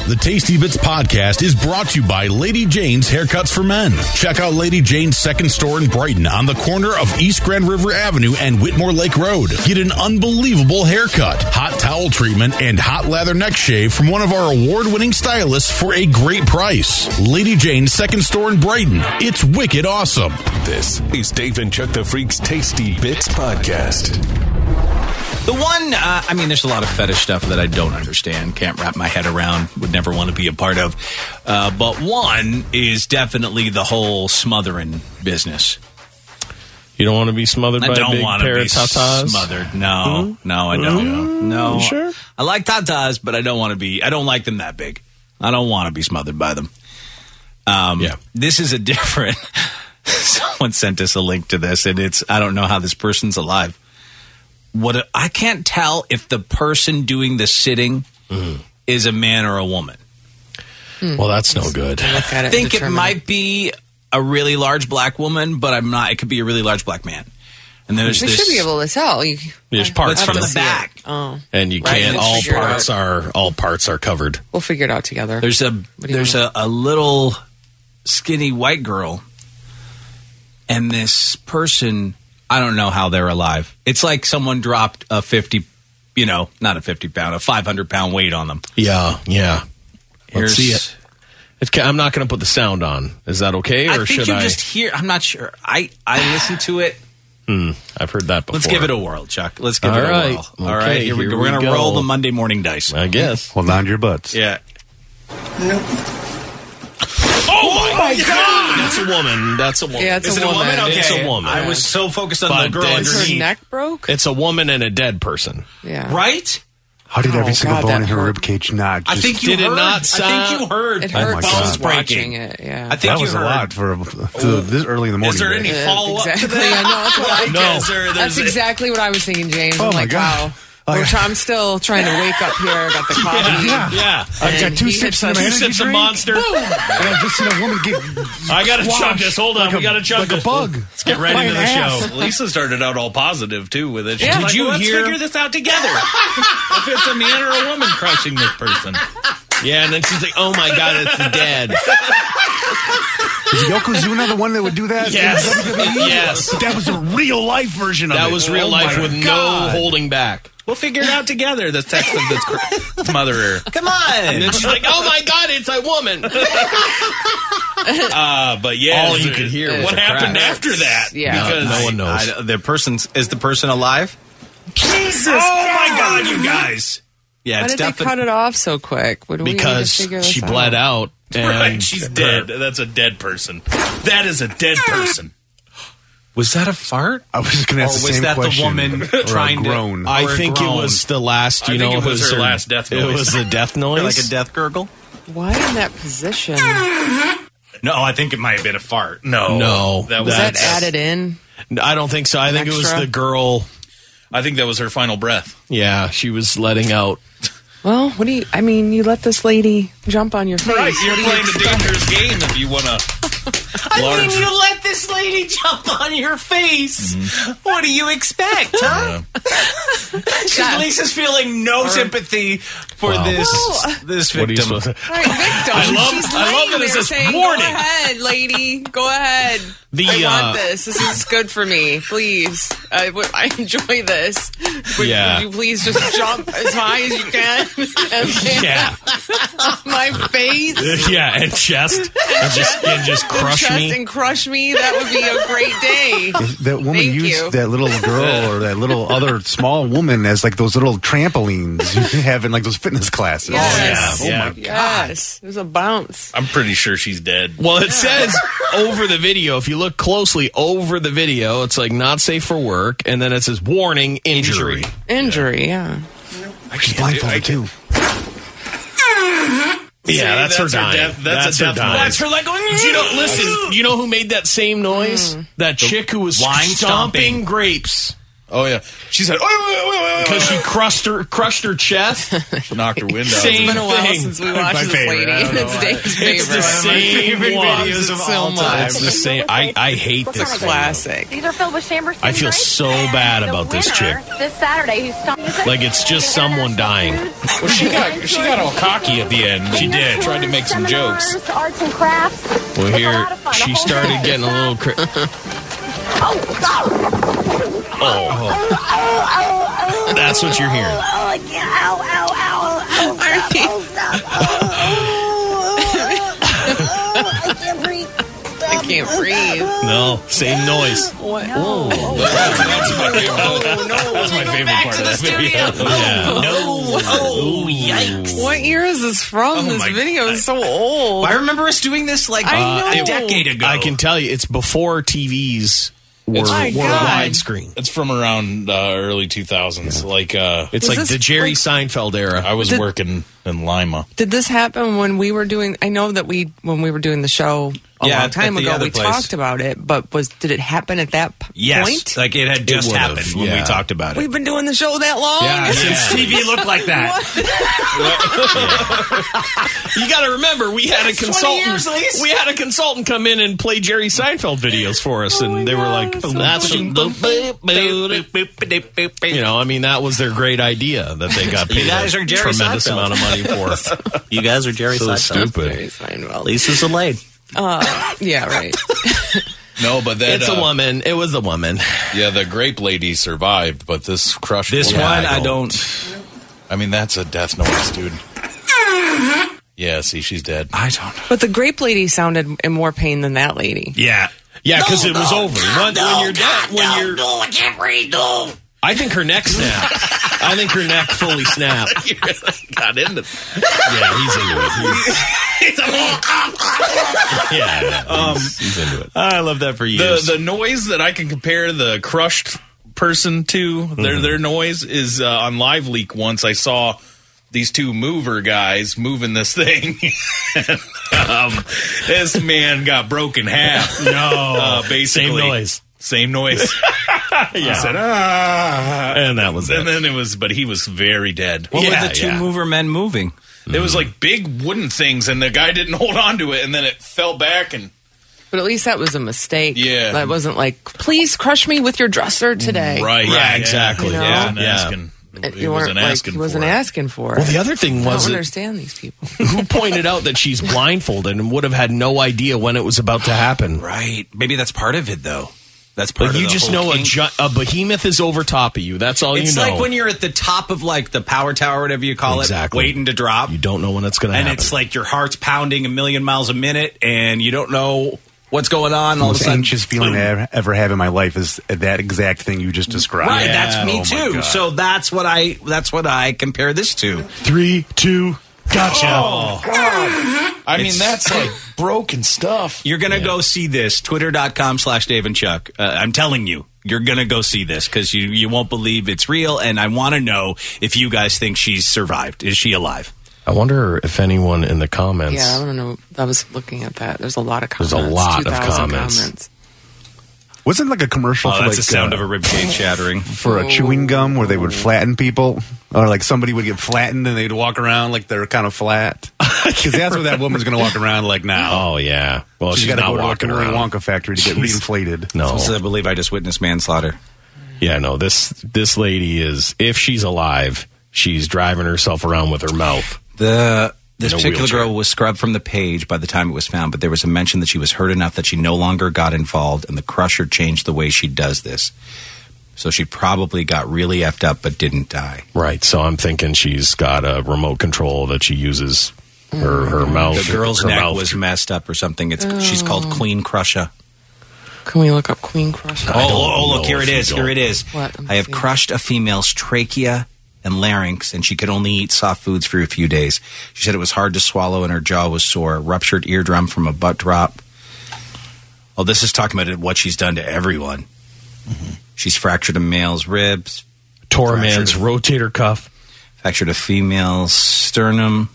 The Tasty Bits podcast is brought to you by Lady Jane's Haircuts for Men. Check out Lady Jane's second store in Brighton on the corner of East Grand River Avenue and Whitmore Lake Road. Get an unbelievable haircut, hot towel treatment, and hot lather neck shave from one of our award-winning stylists for a great price. Lady Jane's second store in Brighton. It's wicked awesome. This is Dave and Chuck the Freak's Tasty Bits podcast. The one, there's a lot of fetish stuff that I don't understand, can't wrap my head around, would never want to be a part of. But one is definitely the whole smothering business. You don't want to be smothered by a big pair of tatas? Smothered. No, I don't. No. You sure? I like tatas, but I don't like them that big. I don't want to be smothered by them. This is a different, someone sent us a link to this, and I don't know how this person's alive. I can't tell if the person doing the sitting is a man or a woman. Well, that's no good. I think it might be a really large black woman, but I'm not. It could be a really large black man. And there's we should be able to tell. There's parts from the back. Oh, and you can't. All parts are covered. We'll figure it out together. There's a little skinny white girl, and this person. I don't know how they're alive. It's like someone dropped a 50, not a 50-pound, a 500-pound weight on them. Yeah. Let's see it. I'm not going to put the sound on. Is that okay? Or should I? Just hear. I'm not sure. I listened to it. I've heard that before. Let's give it a whirl, Chuck. Let's give it a whirl. Okay, all right, here we go. We're going to roll the Monday morning dice. I guess. Hold on to your butts. Yeah. Nope. Oh my God! That's a woman. Yeah, it's a woman. Okay. It's a woman. I was so focused on the girl underneath. Her neck broke? It's a woman and a dead person. Yeah. Right? How did every single bone in her ribcage not just... I think you heard. Not sound? I think you heard. It hurts bones watching breaking. it, yeah. I think that you was heard. a lot for this early in the morning. Is there any follow-up to Exactly. that? I know. That's what No. That's exactly what I was thinking, James. Oh, I'm my like, God. wow. I'm still trying to wake up here. I got the coffee. Yeah. I've got two sips of of Monster. And I've just seen a woman get... I got to chug this. Hold on. We got to chug like this. a bug. Let's get right into the show. Lisa started out all positive, too, with it. Yeah. Did you let's figure this out together. If it's a man or a woman crushing this person. Yeah, and then she's like, oh, my God, it's the dead. Is Yokozuna the one that would do that? Yes. Yes. But that was a real-life version of it. That was real life with no holding back. We'll figure it out together, the text of this mother. Come on. And then she's like, oh, my God, it's a woman. But yeah. All you could hear was what happened after that? Yeah. Because no one knows. Is the person alive? Jesus. Oh, my God, you guys. Yeah, Why it's did they cut it off so quick? What do we need to Because figure this she out? bled out. And right, she's dead. That's a dead person. That is a dead person. Was that a fart? I was just going to ask the same question. Or was that the woman trying to... groan? I think it was the last, I think it was her last death noise. It was the death noise. Like a death gurgle? Why in that position? No, I think it might have been a fart. No. No. Was that added in? I don't think so. I think it was the girl. I think that was her final breath. Yeah, she was letting out. Well, you let this lady jump on your face. Right, you're playing a dangerous game if you want to... you let this lady jump on your face. What do you expect, huh? Lisa's feeling no sympathy for this victim. What are you supposed to... Right, victim. I love that it says warning. Go ahead, lady. Go ahead. I want this. This is good for me. Please. I enjoy this. Would you please just jump as high as you can? Yeah. My face. Yeah, and chest. And just crush me. And crush me. That would be a great day. That woman used that little girl or that little other small woman as like those little trampolines you have in like those fitness classes. Yes. Oh my God. Yes. It was a bounce. I'm pretty sure she's dead. Well, it says over the video, if you look closely over the video, it's like not safe for work, and then it says warning, injury. Injury, yeah. She's blindfolded too. Yeah, that's her dying. That's her dying. That's her like going. Listen, you know who made that same noise? That chick who was wine stomping stomping grapes Oh yeah, she said, because she crushed her chest, knocked her window. It's been a while since we watched this lady, and it's Dave's favorite. It's the same videos of all time. It's the same. I hate this classic. These are filled with Chambers. I feel so bad about this chick. This Saturday, like it's just someone dying. Well, she got all cocky at the end. She did. Tried to make some jokes. Arts and crafts. Well, here she started getting a little. That's what you're hearing. I can't breathe. I can't breathe. No, same noise. What? Whoa. That's my favorite part of this video. Yeah. No. Oh, yikes. What year is this from? This video is so old. I remember us doing this like a decade ago. I can tell you, it's before TVs were widescreen. It's from around early 2000s. Yeah. Like it's like the Jerry Seinfeld era. I was working in Lima. Did this happen when we were doing? I know that when we were doing the show a long time ago, we talked about it. But did it happen at that point? Yes, like it had just happened when we talked about it. We've been doing the show that long. Yeah, since TV looked like that. You got to remember, we had a consultant. We had a consultant come in and play Jerry Seinfeld videos for us, and they were like, "That's I mean, that was their great idea that they got paid a tremendous amount of money for. You guys are Jerry Seinfeld. Stupid. Jerry Seinfeld. Lisa's Delayed. Yeah, right. No, but that it's a woman. It was a woman. Yeah, the grape lady survived, but this crushed. This one, I don't. I mean, that's a death noise, dude. Yeah, see, she's dead. I don't know. But the grape lady sounded in more pain than that lady. Yeah, because it was over. When you're dead, I can't breathe. No. I think her neck snapped. I think her neck fully snapped. You really got into that. Yeah, he's into it. He's into it. I love that for years. The noise that I can compare the crushed person to, their noise is on Live Leak once I saw these two mover guys moving this thing. And, this man got broken half. No. Basically. Same noise. Yeah. I said, and that was it. And then but he was very dead. What were the two mover men moving? It was like big wooden things, and the guy didn't hold on to it, and then it fell back. But at least that was a mistake. Yeah. That wasn't like, please crush me with your dresser today. Right. Yeah, exactly. You know? He wasn't asking for it. Well, the other thing was, I don't understand these people. Who pointed out that she's blindfolded and would have had no idea when it was about to happen? Right. Maybe that's part of it, though. That's part of you just know a behemoth is over top of you. That's all you know. It's like when you're at the top of like the power tower, whatever you call it, waiting to drop. You don't know when it's going to happen. And it's like your heart's pounding 1,000,000 miles a minute, and you don't know what's going on. The most anxious feeling I ever have in my life is that exact thing you just described. Right, that's me too. So that's what I compare this to. 3, 2, gotcha. Oh, God. I mean, that's like broken stuff. You're going to go see this. Twitter.com/Dave and Chuck. I'm telling you, you're going to go see this because you won't believe it's real. And I want to know if you guys think she's survived. Is she alive? I wonder if anyone in the comments. Yeah, I don't know. I was looking at that. There's a lot of comments. There's a lot of comments. Wasn't like a commercial for that's the sound of a ribcage shattering. For a chewing gum where they would flatten people? Or like somebody would get flattened and they'd walk around like they're kind of flat? Because that's what that woman's going to walk around like now. Oh, yeah. Well, she's got to not go walking to a around. Wonka factory to get reinflated. No. So I believe I just witnessed manslaughter. Yeah, no, this lady is, if she's alive, she's driving herself around with her mouth. This particular girl was scrubbed from the page by the time it was found, but there was a mention that she was hurt enough that she no longer got involved, and the crusher changed the way she does this. So she probably got really effed up but didn't die. Right, so I'm thinking she's got a remote control that she uses her mouth. The girl's neck was messed up or something. She's called Queen Crusher. Can we look up Queen Crusher? Oh, look, here it is. Here it is. What? I have crushed a female's trachea and larynx, and she could only eat soft foods for a few days. She said it was hard to swallow and her jaw was sore. Ruptured eardrum from a butt drop. Oh, this is talking about what she's done to everyone. Mm-hmm. She's fractured a male's ribs. Tore a man's rotator cuff. Fractured a female's sternum.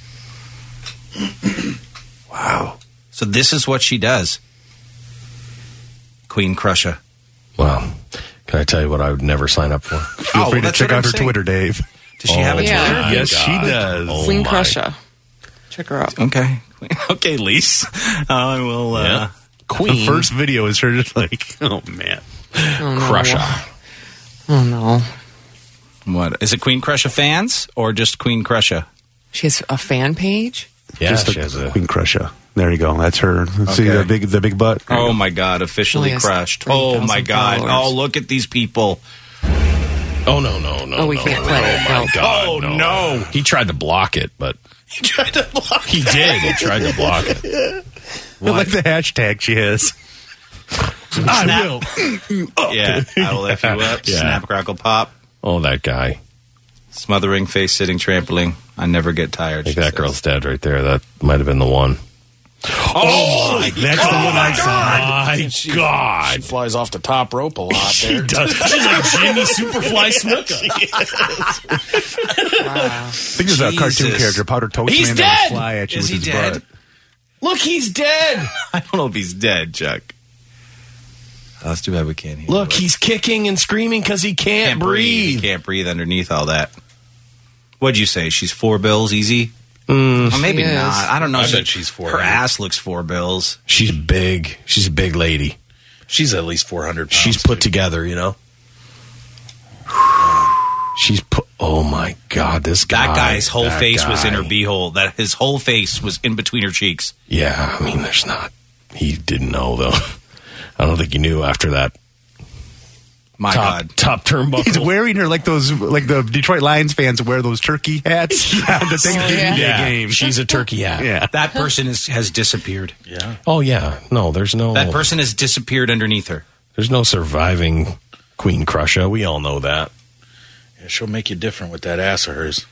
Wow. So this is what she does. Queen Crusher. Wow. Can I tell you what I would never sign up for? Feel free to check out her Twitter, Dave. Does she have a Twitter? Yes, she does. Queen Crusher. Check her out. Okay. Okay, Lise. I will. Queen. The first video is her just like, oh, man. Oh, no. Crusher. Oh, no. What? Is it Queen Crusher fans or just Queen Crusher? She has a fan page? Yeah, Just she has a... Queen Crusher. There you go. That's her. See the big butt? Oh, my God. Officially crushed. Oh, my God. Followers. Oh, look at these people. Oh, no. Oh, we can't play it. Oh, my No. God. no. He tried to block it, but... He tried to block He did. He tried to block it. I like the hashtag she has. I will. Yeah. I will F you up. Yeah. Snap, crackle, pop. Oh, that guy. Smothering, face sitting, trampling. I never get tired. I think she that says. girl's dead right there. That might have been the one. Oh, That's the one I saw. My God. She flies off the top rope a lot there. Does. She's like Jimmy Superfly Snuka. I think there's a cartoon Jesus. character, Powder Toast He's Man, dead! that would fly at you Is with he his dead? butt. Look, he's dead. I don't know if he's dead, Chuck. Oh, that's too bad we can't hear. Look, it. he's kicking and screaming because he can't He breathe. can't breathe underneath all that. What'd you say? She's $4 easy? Or maybe She is. not. I don't know. I bet she's $4. Her ass looks $4. She's big. She's a big lady. She's at least 400 pounds. She's put together, you know? She's put... Oh, my God, this guy. That guy's whole that face was in guy. her beehole. That his whole face was in between her cheeks. Yeah, I mean, there's not... He didn't know, though. I don't think he knew after that My God. top turnbuckle. He's wearing her like the Detroit Lions fans wear those turkey hats. The Thanksgiving Day game. She's a turkey hat. Yeah. That person has disappeared. Yeah. Oh, yeah. No, there's no... That person has disappeared underneath her. There's no surviving Queen Crusher. We all know that. Yeah, she'll make you different with that ass of hers.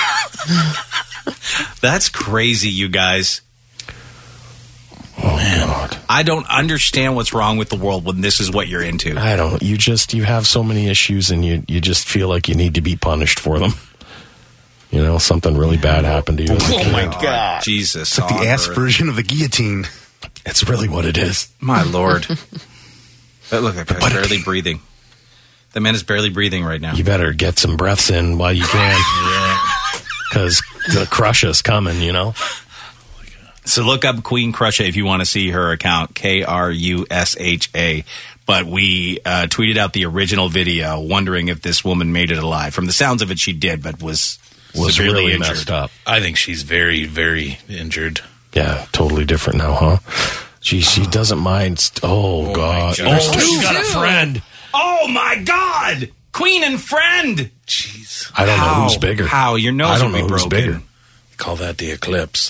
That's crazy, you guys. Oh, God. I don't understand what's wrong with the world when this is what you're into. I don't. You have so many issues, and you just feel like you need to be punished for them. You know, something really bad happened to you. Oh my God. Jesus. It's like the on ass earth. version of the guillotine. It's really what it is. My Lord. But look, that guy's barely breathing. The man is barely breathing right now. You better get some breaths in while you can. Because the Crusher's coming, you know? So look up Queen Crusher if you want to see her account, Krusha. But we tweeted out the original video, wondering if this woman made it alive. From the sounds of it, she did, but was severely really injured. messed up. I think she's very, very injured. Yeah, totally different now, huh? She doesn't mind. Oh, God. my God. Oh, she got a friend. Oh my God! Queen and friend. Jeez. I don't know who's bigger. How your nose I don't will be know who's broken. bigger. Call that the eclipse.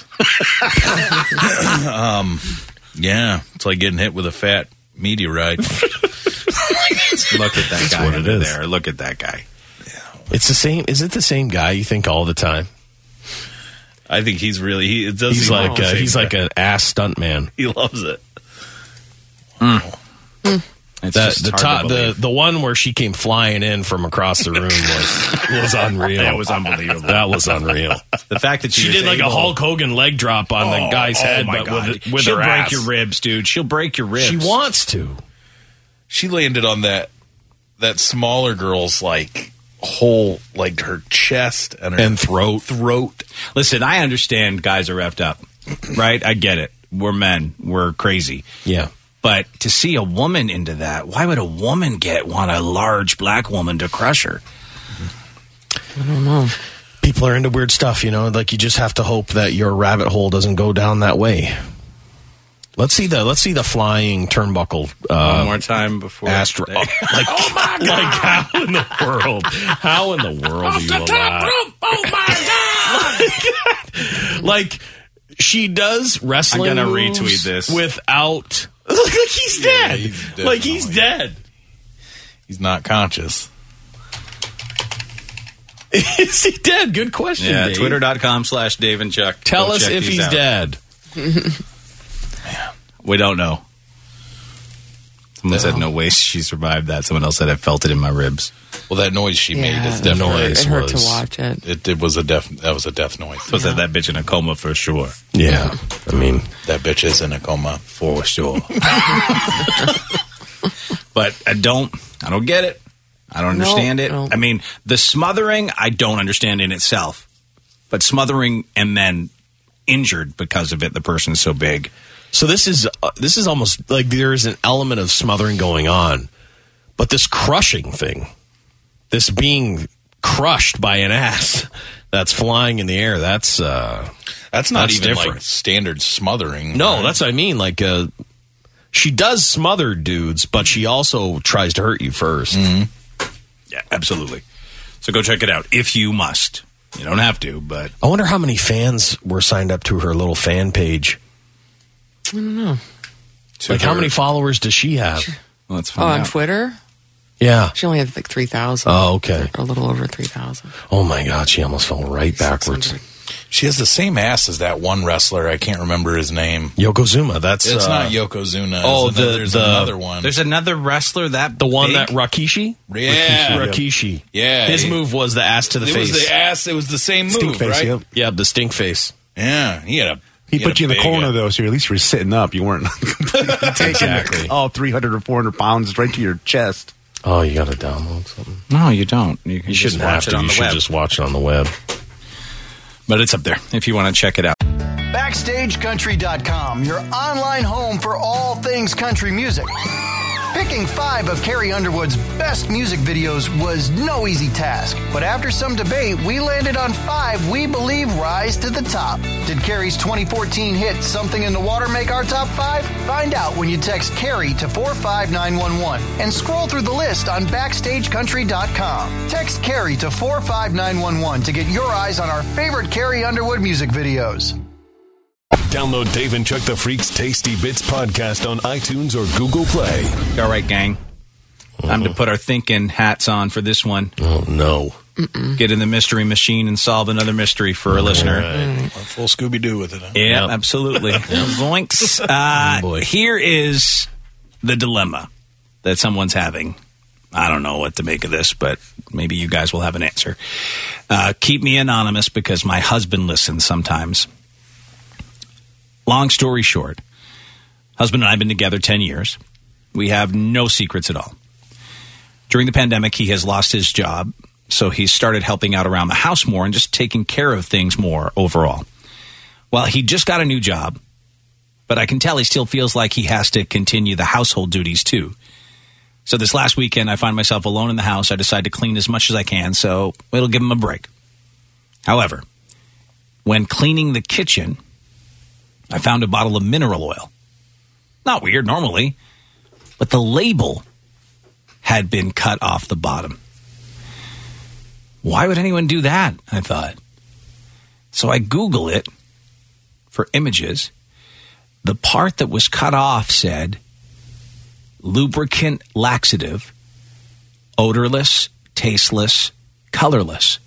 Yeah, it's like getting hit with a fat meteorite. Look at that guy what it under is. there. Look at that guy. It's the same. Is it the same guy you think all the time? I think he's really. It does He's seem like the same he's guy. like an ass stuntman. He loves it. It's That just the hard top to the believe. the one where she came flying in from across the room was unreal. That was unbelievable. That was unreal. The fact that She was did like a able- Hulk Hogan leg drop on the guy's head, my but God. with She'll her break ass. your ribs, dude. She'll break your ribs. She wants to. She landed on that smaller girl's like whole like her chest and her throat. Listen, I understand guys are reffed up, right? I get it. We're men. We're crazy. Yeah. But to see a woman into that, why would a woman want a large black woman to crush her? I don't know. People are into weird stuff, you know. Like you just have to hope that your rabbit hole doesn't go down that way. Let's see the flying turnbuckle. One more time before. Astro. Like, oh my God. Like how in the world? How in the world do you allow? Oh my God! Like she does wrestling. I'm gonna moves retweet this. without. Look, like he's dead. he's Like he's dead. He's not conscious. Is he dead? Good question. Yeah, Dave. Twitter.com/Dave and Chuck. Tell Go us check if these he's out. dead. We don't know. Someone said no way she survived that. Someone else said I felt it in my ribs. Well, that noise she made is The definitely. noise It hurt to was- watch it. It was a death. That was a death noise. So said that bitch in a coma for sure. Yeah, I mean, That bitch is in a coma. For sure. But I don't get it. I don't understand it. No. I mean, the smothering, I don't understand in itself. But smothering and then injured because of it, the person's so big. So this is almost like there is an element of smothering going on. But this crushing thing, this being crushed by an ass that's flying in the air, that's not even different. like standard smothering. No, right? that's what I mean. Like, she does smother dudes, but she also tries to hurt you first. Mm-hmm. Yeah, absolutely. So go check it out if you must. You don't have to, but I wonder how many fans were signed up to her little fan page. I don't know. Like, how many followers does she have? Well, let's find on out. Twitter? Yeah. She only had like 3,000. Oh, okay. A little over 3,000. Oh, my God. She almost fell right backwards. 600. She has the same ass as that one wrestler. I can't remember his name. Yokozuna. That's It's not Yokozuna. Oh, There's another one. There's another wrestler that the one big? that Rikishi? Yeah. Rikishi. Yeah. His move was the ass to the It face. was the ass. It was the same Stink move, face, right? yep. Yeah, the stink face. Yeah. He put you in the big corner, ass. though, so at least you were sitting up. You weren't taking Exactly. all 300 or 400 pounds right to your chest. Oh, you got to download something. No, you don't. You can You just shouldn't watch have it to. on You the should web. just watch it on the web. But it's up there if you want to check it out. BackstageCountry.com, your online home for all things country music. Picking 5 of Carrie Underwood's best music videos was no easy task, but after some debate, we landed on 5 we believe rise to the top. Did Carrie's 2014 hit Something in the Water make our top 5? Find out when you text Carrie to 45911 and scroll through the list on BackstageCountry.com. Text Carrie to 45911 to get your eyes on our favorite Carrie Underwood music videos. Download Dave and Chuck the Freak's Tasty Bits podcast on iTunes or Google Play. All right, gang. Time to put our thinking hats on for this one. Oh, no. Get in the mystery machine and solve another mystery for a listener. A full Scooby-Doo with it. Huh? Yeah, Yep. absolutely. Zoinks. Boy. Here is the dilemma that someone's having. I don't know what to make of this, but maybe you guys will have an answer. Keep me anonymous because my husband listens sometimes. Long story short, husband and I have been together 10 years. We have no secrets at all. During the pandemic, he has lost his job, so he started helping out around the house more and just taking care of things more overall. Well, he just got a new job, but I can tell he still feels like he has to continue the household duties too. So this last weekend, I find myself alone in the house. I decide to clean as much as I can, so it'll give him a break. However, when cleaning the kitchen, I found a bottle of mineral oil. Not weird normally, but the label had been cut off the bottom. Why would anyone do that? I thought. So I Google it for images. The part that was cut off said lubricant laxative, odorless, tasteless, colorless.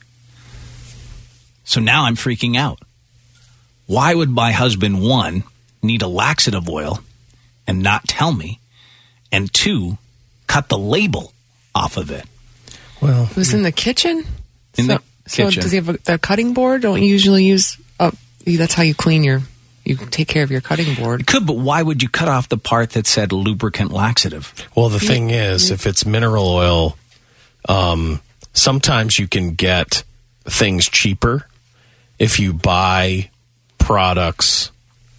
So now I'm freaking out. Why would my husband, 1, need a laxative oil and not tell me, and 2, cut the label off of it? Well, It was in the kitchen? In the So kitchen. does he have the cutting board? Don't you usually use... that's how you clean you take care of your cutting board. It could, but why would you cut off the part that said lubricant laxative? well, the thing is, if it's mineral oil, sometimes you can get things cheaper if you buy products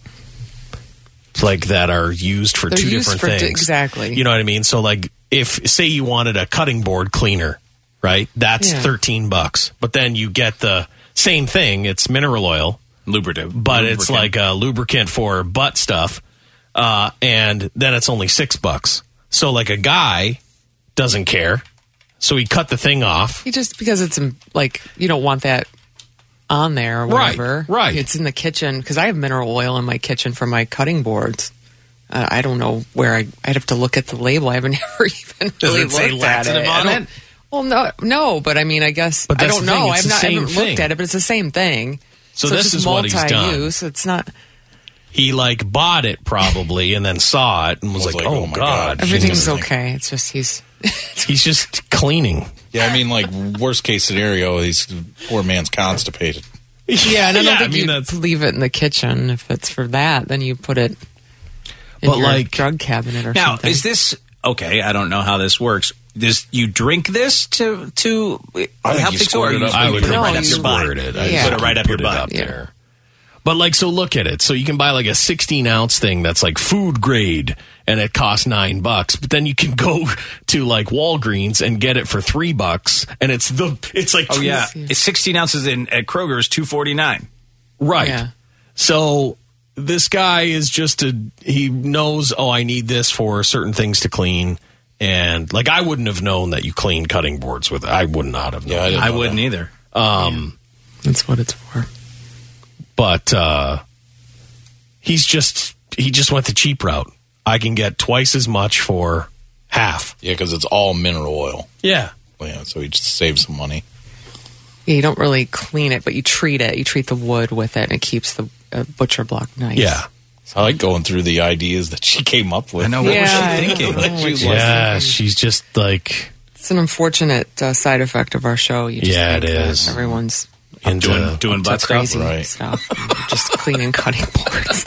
like that are used for They're two used different for things. exactly. You know what I mean? So, like, if say you wanted a cutting board cleaner, right? That's Yeah. $13, but then you get the same thing. It's mineral oil, Lubricative. but it's like a lubricant for butt stuff, and then it's only $6. So, like, a guy doesn't care, so he cut the thing off. You just because it's like you don't want that on there or whatever. Right. It's in the kitchen because I have mineral oil in my kitchen for my cutting boards. I don't know where I'd have to look at the label. I haven't ever even Does really it say looked at laxative it. on I don't- it? Well, no, but I mean, I guess But I that's don't the thing, know. it's the I same haven't thing. looked at it, but it's the same thing. So it's this just is what he's done. multi-use. It's not. He like bought it probably and then saw it and was like, "Oh my god, Everything's Jesus. okay. It's just he's. he's just cleaning." Yeah, I mean, like, worst case scenario, he's poor man's constipated. Yeah, and I don't Yeah, think I mean, you that's- leave it in the kitchen. If it's for that, then you put it in But, your like- drug cabinet or Now, something. is this okay? I don't know how this works. you drink this to help things, or I would put it right up your butt. squirt it. Put it right up your butt. There. But like, so look at it. So you can buy like a 16-ounce thing that's like food grade, and it costs $9. But then you can go to like Walgreens and get it for $3, and it's like it's 16 ounces at Kroger's $2.49. Right. Yeah. So this guy is he knows, I need this for certain things to clean. And like, I wouldn't have known that you clean cutting boards with it. I would not have known. Yeah, I wouldn't either. That's what it's for. But he just went the cheap route. I can get twice as much for half. Yeah, because it's all mineral oil. Yeah. Yeah, so he just saves some money. Yeah, you don't really clean it, but you treat it. You treat the wood with it, and it keeps the butcher block nice. Yeah. I like going through the ideas that she came up with. I know. What was she thinking? She's just like... It's an unfortunate side effect of our show. You just it think that is. Everyone's doing butt crazy stuff. Right. Just cleaning cutting boards.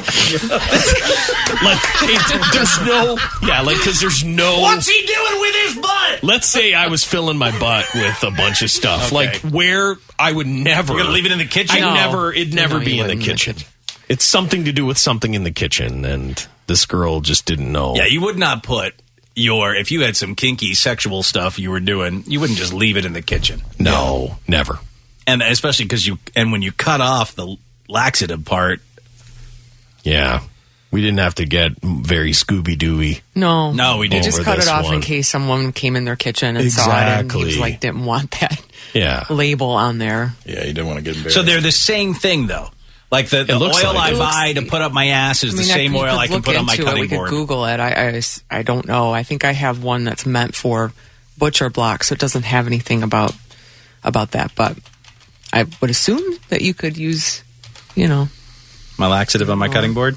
There's no... Yeah, like, because there's no... What's he doing with his butt? Let's say I was filling my butt with a bunch of stuff. Okay. Like, where I would never... You're going to leave it in the kitchen? It'd never be in the kitchen. It's something to do with something in the kitchen, and this girl just didn't know. Yeah, you would not put if you had some kinky sexual stuff you were doing, you wouldn't just leave it in the kitchen. No, never. And especially because when you cut off the laxative part. Yeah. We didn't have to get very Scooby-Dooey. No, we didn't. They just cut it off in case someone came in their kitchen and saw it, and he was didn't want that label on there. Yeah, he didn't want to get embarrassed. So they're the same thing, though. Like the oil I buy to put up my ass is the same oil I can put on my cutting board. We could Google it. I don't know. I think I have one that's meant for butcher block, so it doesn't have anything about that. But I would assume that you could use, my laxative on my cutting board.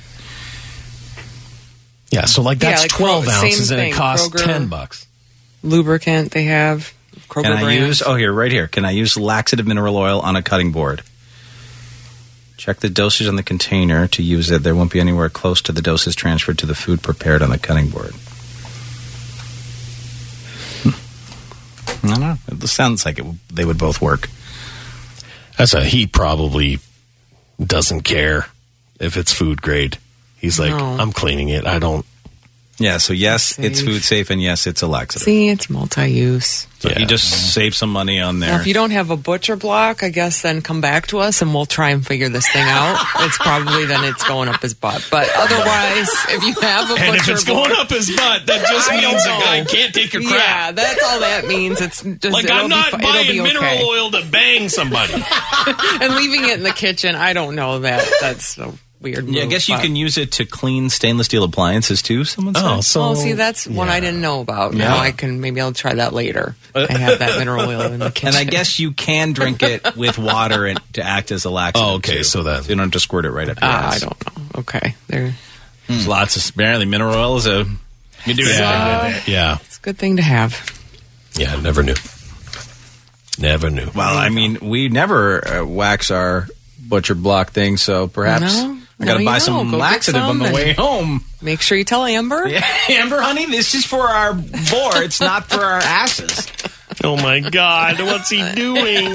Yeah, so that's 12 ounces and it costs Kroger, $10. Lubricant they have. Kroger Can I brand. use? Right here. Can I use laxative mineral oil on a cutting board? Check the dosage on the container to use it. There won't be anywhere close to the doses transferred to the food prepared on the cutting board. I don't know. It sounds like they would both work. He probably doesn't care if it's food grade. He's like, I'm cleaning it. I don't. Yeah, so yes, it's food safe, and yes, it's a laxative. See, it's multi-use. So you just save some money on there. Now, if you don't have a butcher block, I guess then come back to us and we'll try and figure this thing out. It's probably then it's going up his butt. But otherwise, if you have a butcher block... And if it's going up his butt, that just means a guy can't take your crap. Yeah, that's all that means. It's just like, I'm not buying mineral oil to bang somebody. And leaving it in the kitchen, I don't know that. That's so... weird move, I guess you can use it to clean stainless steel appliances too. Someone said. See, that's one I didn't know about. Now I'll try that later. I have that mineral oil in the kitchen. And I guess you can drink it with water to act as a laxative. Oh, okay. Too. So that you don't have to squirt it right up your ass. I don't know. Okay, there's lots of apparently mineral oil is you can do anything with it. Yeah, it's a good thing to have. Yeah, never knew. Well, I mean, we never wax our butcher block thing, so perhaps. I got to buy some laxative on the way home. Make sure you tell Amber. Yeah, Amber, honey, this is for our board. It's not for our asses. Oh, my God. What's he doing?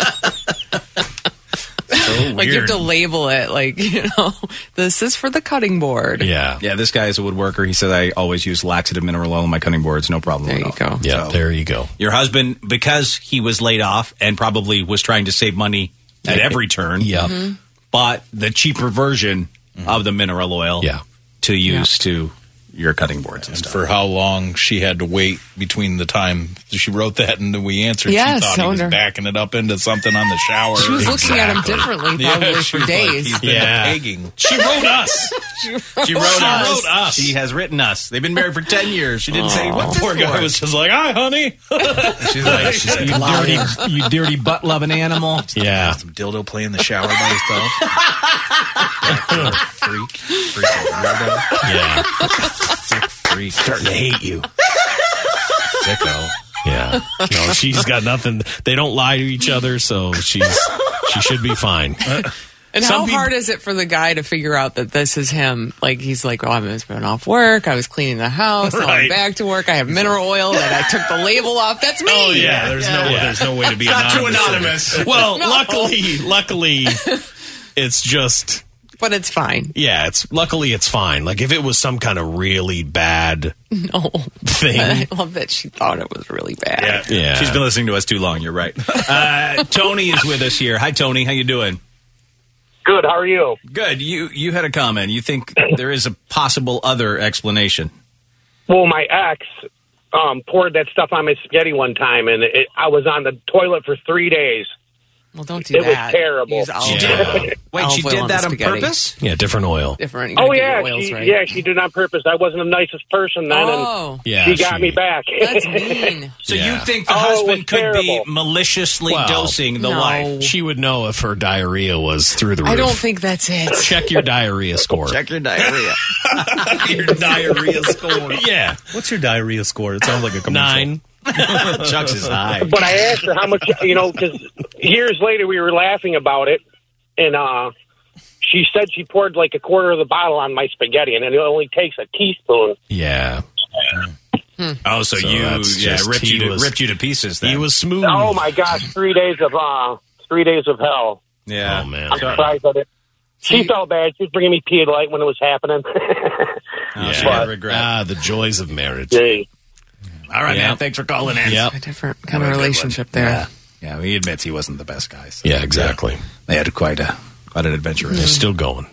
Like, you have to label it. Like, this is for the cutting board. Yeah. Yeah, this guy is a woodworker. He says, I always use laxative mineral oil on my cutting boards. No problem at all. There you go. Yeah, there you go. Your husband, because he was laid off and probably was trying to save money at every turn. Yeah. Mm-hmm. Bought the cheaper version of the mineral oil to use to your cutting boards and stuff. For how long she had to wait between the time she wrote that and then we answered. Yes, she thought he was backing it up into something on the shower. She was looking at him differently probably for days. He's been pegging. She wrote us. She wrote us. She has written us. They've been married for 10 years. She didn't say, what's this Poor guy was just like, hi, honey. She's like, you dirty butt-loving animal. Yeah. Some dildo play in the shower by himself. Freak. Yeah. Sick freak. Starting to hate you. Sicko. Yeah. No, she's got nothing. They don't lie to each other, so she should be fine. And how hard is it for the guy to figure out that this is him? Like, he's like, oh, I've been off work. I was cleaning the house. Now I'm back to work. I have mineral oil that I took the label off. That's me. Oh, yeah. There's no way to be Not too anonymous. anonymous. Well, luckily, it's just... But it's fine. Yeah, luckily it's fine. Like, if it was some kind of really bad thing. I love that she thought it was really bad. Yeah. She's been listening to us too long. You're right. Tony is with us here. Hi, Tony. How you doing? Good. How are you? Good. You had a comment. You think there is a possible other explanation? Well, my ex poured that stuff on my spaghetti one time, and I was on the toilet for 3 days. Well, don't do it that. It was terrible. Use olive Wait, she did that on spaghetti. purpose? Yeah, different oil. Different. Oh, yeah. Oils, right? Yeah, she did it on purpose. I wasn't the nicest person then, and she got me back. That's mean. So you think the husband could be maliciously Well, dosing the wife? She would know if her diarrhea was through the roof. I don't think that's it. Check your diarrhea score. Check your diarrhea. Your diarrhea score. Yeah. What's your diarrhea score? It sounds like a commercial. 9. Chuck's is high. But I asked her how much, because years later we were laughing about it, and she said she poured like a quarter of the bottle on my spaghetti, and it only takes a teaspoon. Yeah. Oh, so you ripped you to pieces then. He was smooth. Oh, my gosh, 3 days of hell. Yeah. Oh, man. I'm surprised at it. She felt bad. She was bringing me Pedialyte when it was happening. She had regret. The joys of marriage. Gee. All right, man. Thanks for calling in. Yep. A different kind of relationship there. Yeah, he admits he wasn't the best guy. So. Yeah, exactly. They had quite an adventure. They're still going.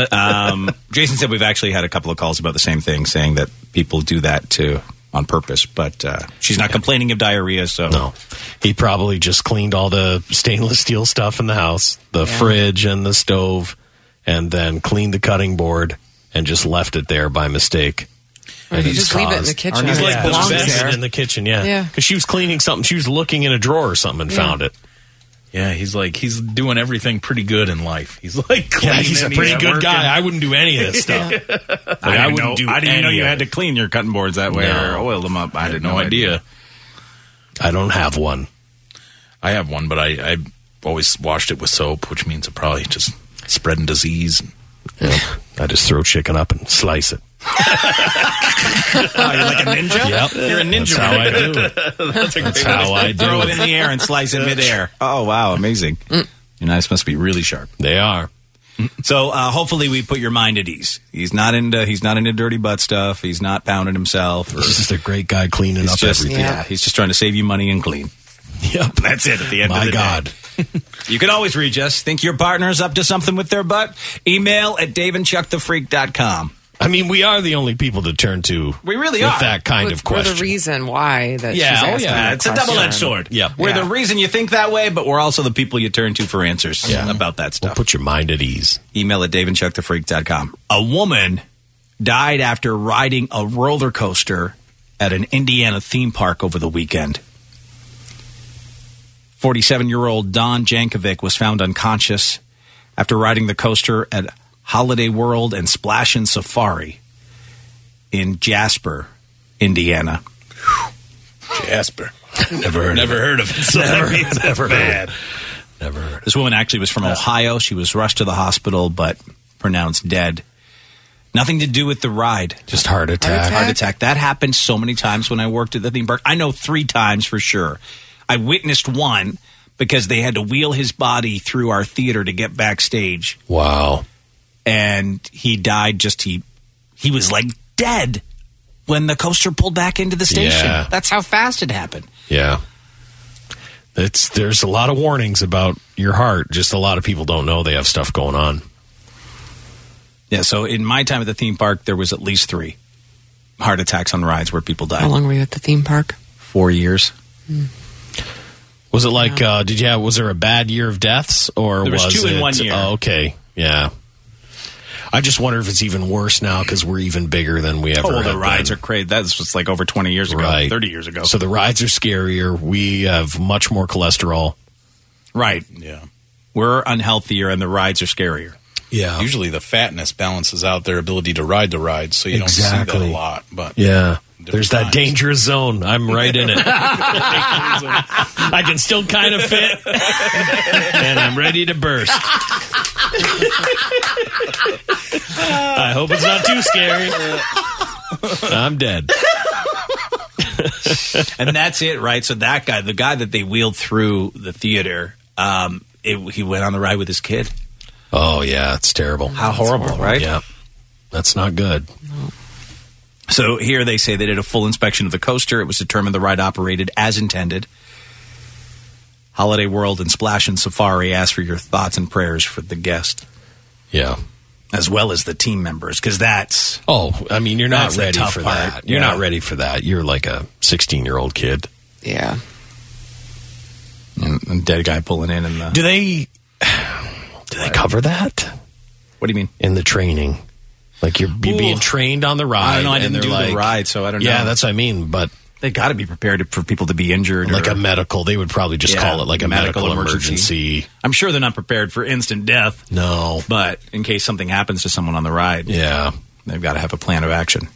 Jason said we've actually had a couple of calls about the same thing, saying that people do that on purpose. But she's not complaining of diarrhea, so no. He probably just cleaned all the stainless steel stuff in the house, the fridge and the stove, and then cleaned the cutting board and just left it there by mistake. Or you just leave it in the kitchen. He's It like belongs it there. in the kitchen, Yeah. Because she was cleaning something. She was looking in a drawer or something and found it. Yeah, he's doing everything pretty good in life. He's like cleaning. Yeah, he's a pretty good guy. I wouldn't do any of this stuff. I didn't know you had to clean your cutting boards that way or oil them up. I had no idea. I don't have one. I have one, but I always washed it with soap, which means it probably just spreading disease. Yeah. I just throw chicken up and slice it. You're like a ninja? Yep. You're a ninja. That's how I do it. That's how I do Throw it it. in the air and slice it midair. Oh, wow. Amazing. Your knives must be really sharp. They are. So hopefully we put your mind at ease. He's not into dirty butt stuff. He's not pounding himself. He's just a great guy cleaning up everything. Yeah, he's just trying to save you money and clean. Yep. That's it at the end of the day. My God. You can always reach us. Think your partner's up to something with their butt? Email at daveandchuckthefreak.com. I mean, we are the only people to turn to. We really with are. that kind of question. For the reason why that she's asking that It's a question. double-edged sword. Yeah. We're the reason you think that way, but we're also the people you turn to for answers about that stuff. Put your mind at ease. Email at daveandchuckthefreak.com. A woman died after riding a roller coaster at an Indiana theme park over the weekend. 47-year-old Dawn Jankovic was found unconscious after riding the coaster at Holiday World and Splash and Safari in Jasper, Indiana. Jasper. Never heard of it. Sorry, it's Never bad. Never heard. This woman actually was from Ohio. She was rushed to the hospital, but pronounced dead. Nothing to do with the ride. Just heart attack. Heart attack. That happened so many times when I worked at the theme park. I know 3 times for sure. I witnessed one because they had to wheel his body through our theater to get backstage. Wow. And he died he was like dead when the coaster pulled back into the station. Yeah. That's how fast it happened. Yeah. There's a lot of warnings about your heart. Just a lot of people don't know they have stuff going on. Yeah, so in my time at the theme park, there was at least 3 heart attacks on rides where people died. How long were you at the theme park? 4 years. Was it like, was there a bad year of deaths? Or There was 2 in 1 year. Oh, okay. Yeah. I just wonder if it's even worse now because we're even bigger than we ever have the rides been. are crazy. That's was like over 20 years ago, Right. 30 years ago. So the rides are scarier. We have much more cholesterol. Right. Yeah. We're unhealthier and the rides are scarier. Yeah. Usually the fatness balances out their ability to ride the rides, so you don't see that a lot. But Yeah. There's that dangerous zone. I'm right in it. I can still kind of fit, and I'm ready to burst. I hope it's not too scary. I'm dead. And that's it, right? So that guy, the guy that they wheeled through the theater, he went on the ride with his kid. Oh, yeah, it's terrible. How horrible, right? Yeah, that's not good. No. So here they say they did a full inspection of the coaster. It was determined the ride operated as intended. Holiday World and Splash and Safari ask for your thoughts and prayers for the guest. Yeah. As well as the team members, because that's... Oh, I mean, you're not ready for part. that. You're not ready for that. You're like a 16-year-old kid. Yeah. And dead guy pulling in. And Do they cover that? What do you mean? In the training. Like you're being trained on the ride. I don't know. I didn't do the ride, so I don't know. Yeah, that's what I mean. But they got to be prepared for people to be injured. Like a medical. They would probably just call it like a medical emergency. I'm sure they're not prepared for instant death. No. But in case something happens to someone on the ride, they've got to have a plan of action.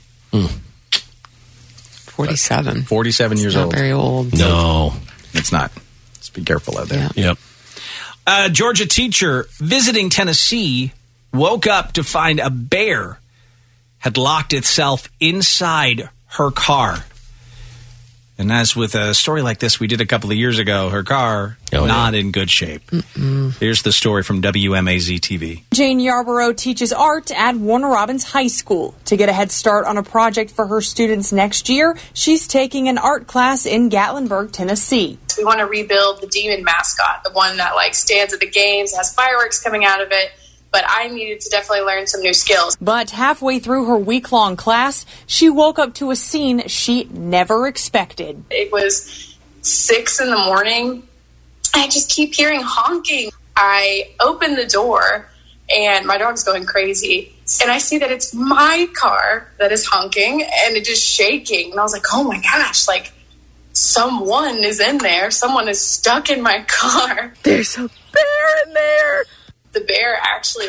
47. 47 years not old. Very old. No. It's not. Let's be careful out there. Yeah. Yep. Georgia teacher visiting Tennessee woke up to find a bear had locked itself inside her car. And as with a story like this we did a couple of years ago, her car not in good shape. Here's the story from WMAZ-TV. Jane Yarborough teaches art at Warner Robins High School. To get a head start on a project for her students next year, she's taking an art class in Gatlinburg, Tennessee. We want to rebuild the demon mascot, the one that stands at the games, has fireworks coming out of it. But I needed to definitely learn some new skills. But halfway through her week-long class, she woke up to a scene she never expected. It was 6 a.m. I just keep hearing honking. I open the door, and my dog's going crazy. And I see that it's my car that is honking, and it is shaking. And I was like, oh, my gosh, someone is in there. Someone is stuck in my car. There's a bear in there. The bear actually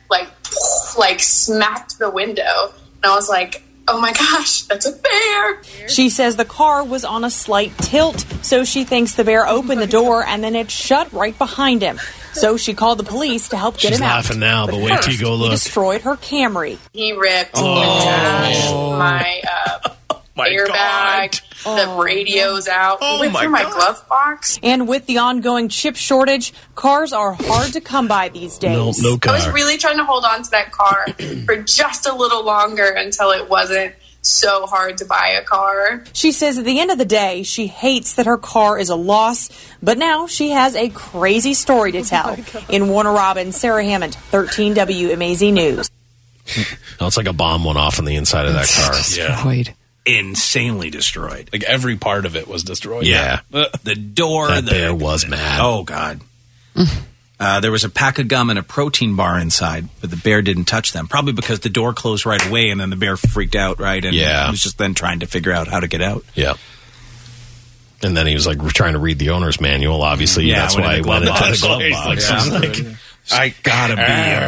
smacked the window, and I was like, oh my gosh, that's a bear. She says the car was on a slight tilt, so she thinks the bear opened the door and then it shut right behind him. So she called the police to help get him out. She's laughing now, but wait till you go look. He destroyed her Camry. He ripped the dash, my airbag, the radio's out. He went through my glove box. And with the ongoing chip shortage, cars are hard to come by these days. No car. I was really trying to hold on to that car for just a little longer until it wasn't so hard to buy a car. She says at the end of the day, she hates that her car is a loss, but now she has a crazy story to tell. In Warner Robins, Sarah Hammond, 13 WMAZ News. No, it's like a bomb went off on the inside of that car. Destroyed. Insanely destroyed. Like every part of it was destroyed. Yeah. The door. That bear was mad. Oh, God. There was a pack of gum and a protein bar inside, but the bear didn't touch them. Probably because the door closed right away, and then the bear freaked out, right? And was just then trying to figure out how to get out. Yeah. And then he was trying to read the owner's manual, obviously. Yeah, that's why he went into the glove box. I gotta be a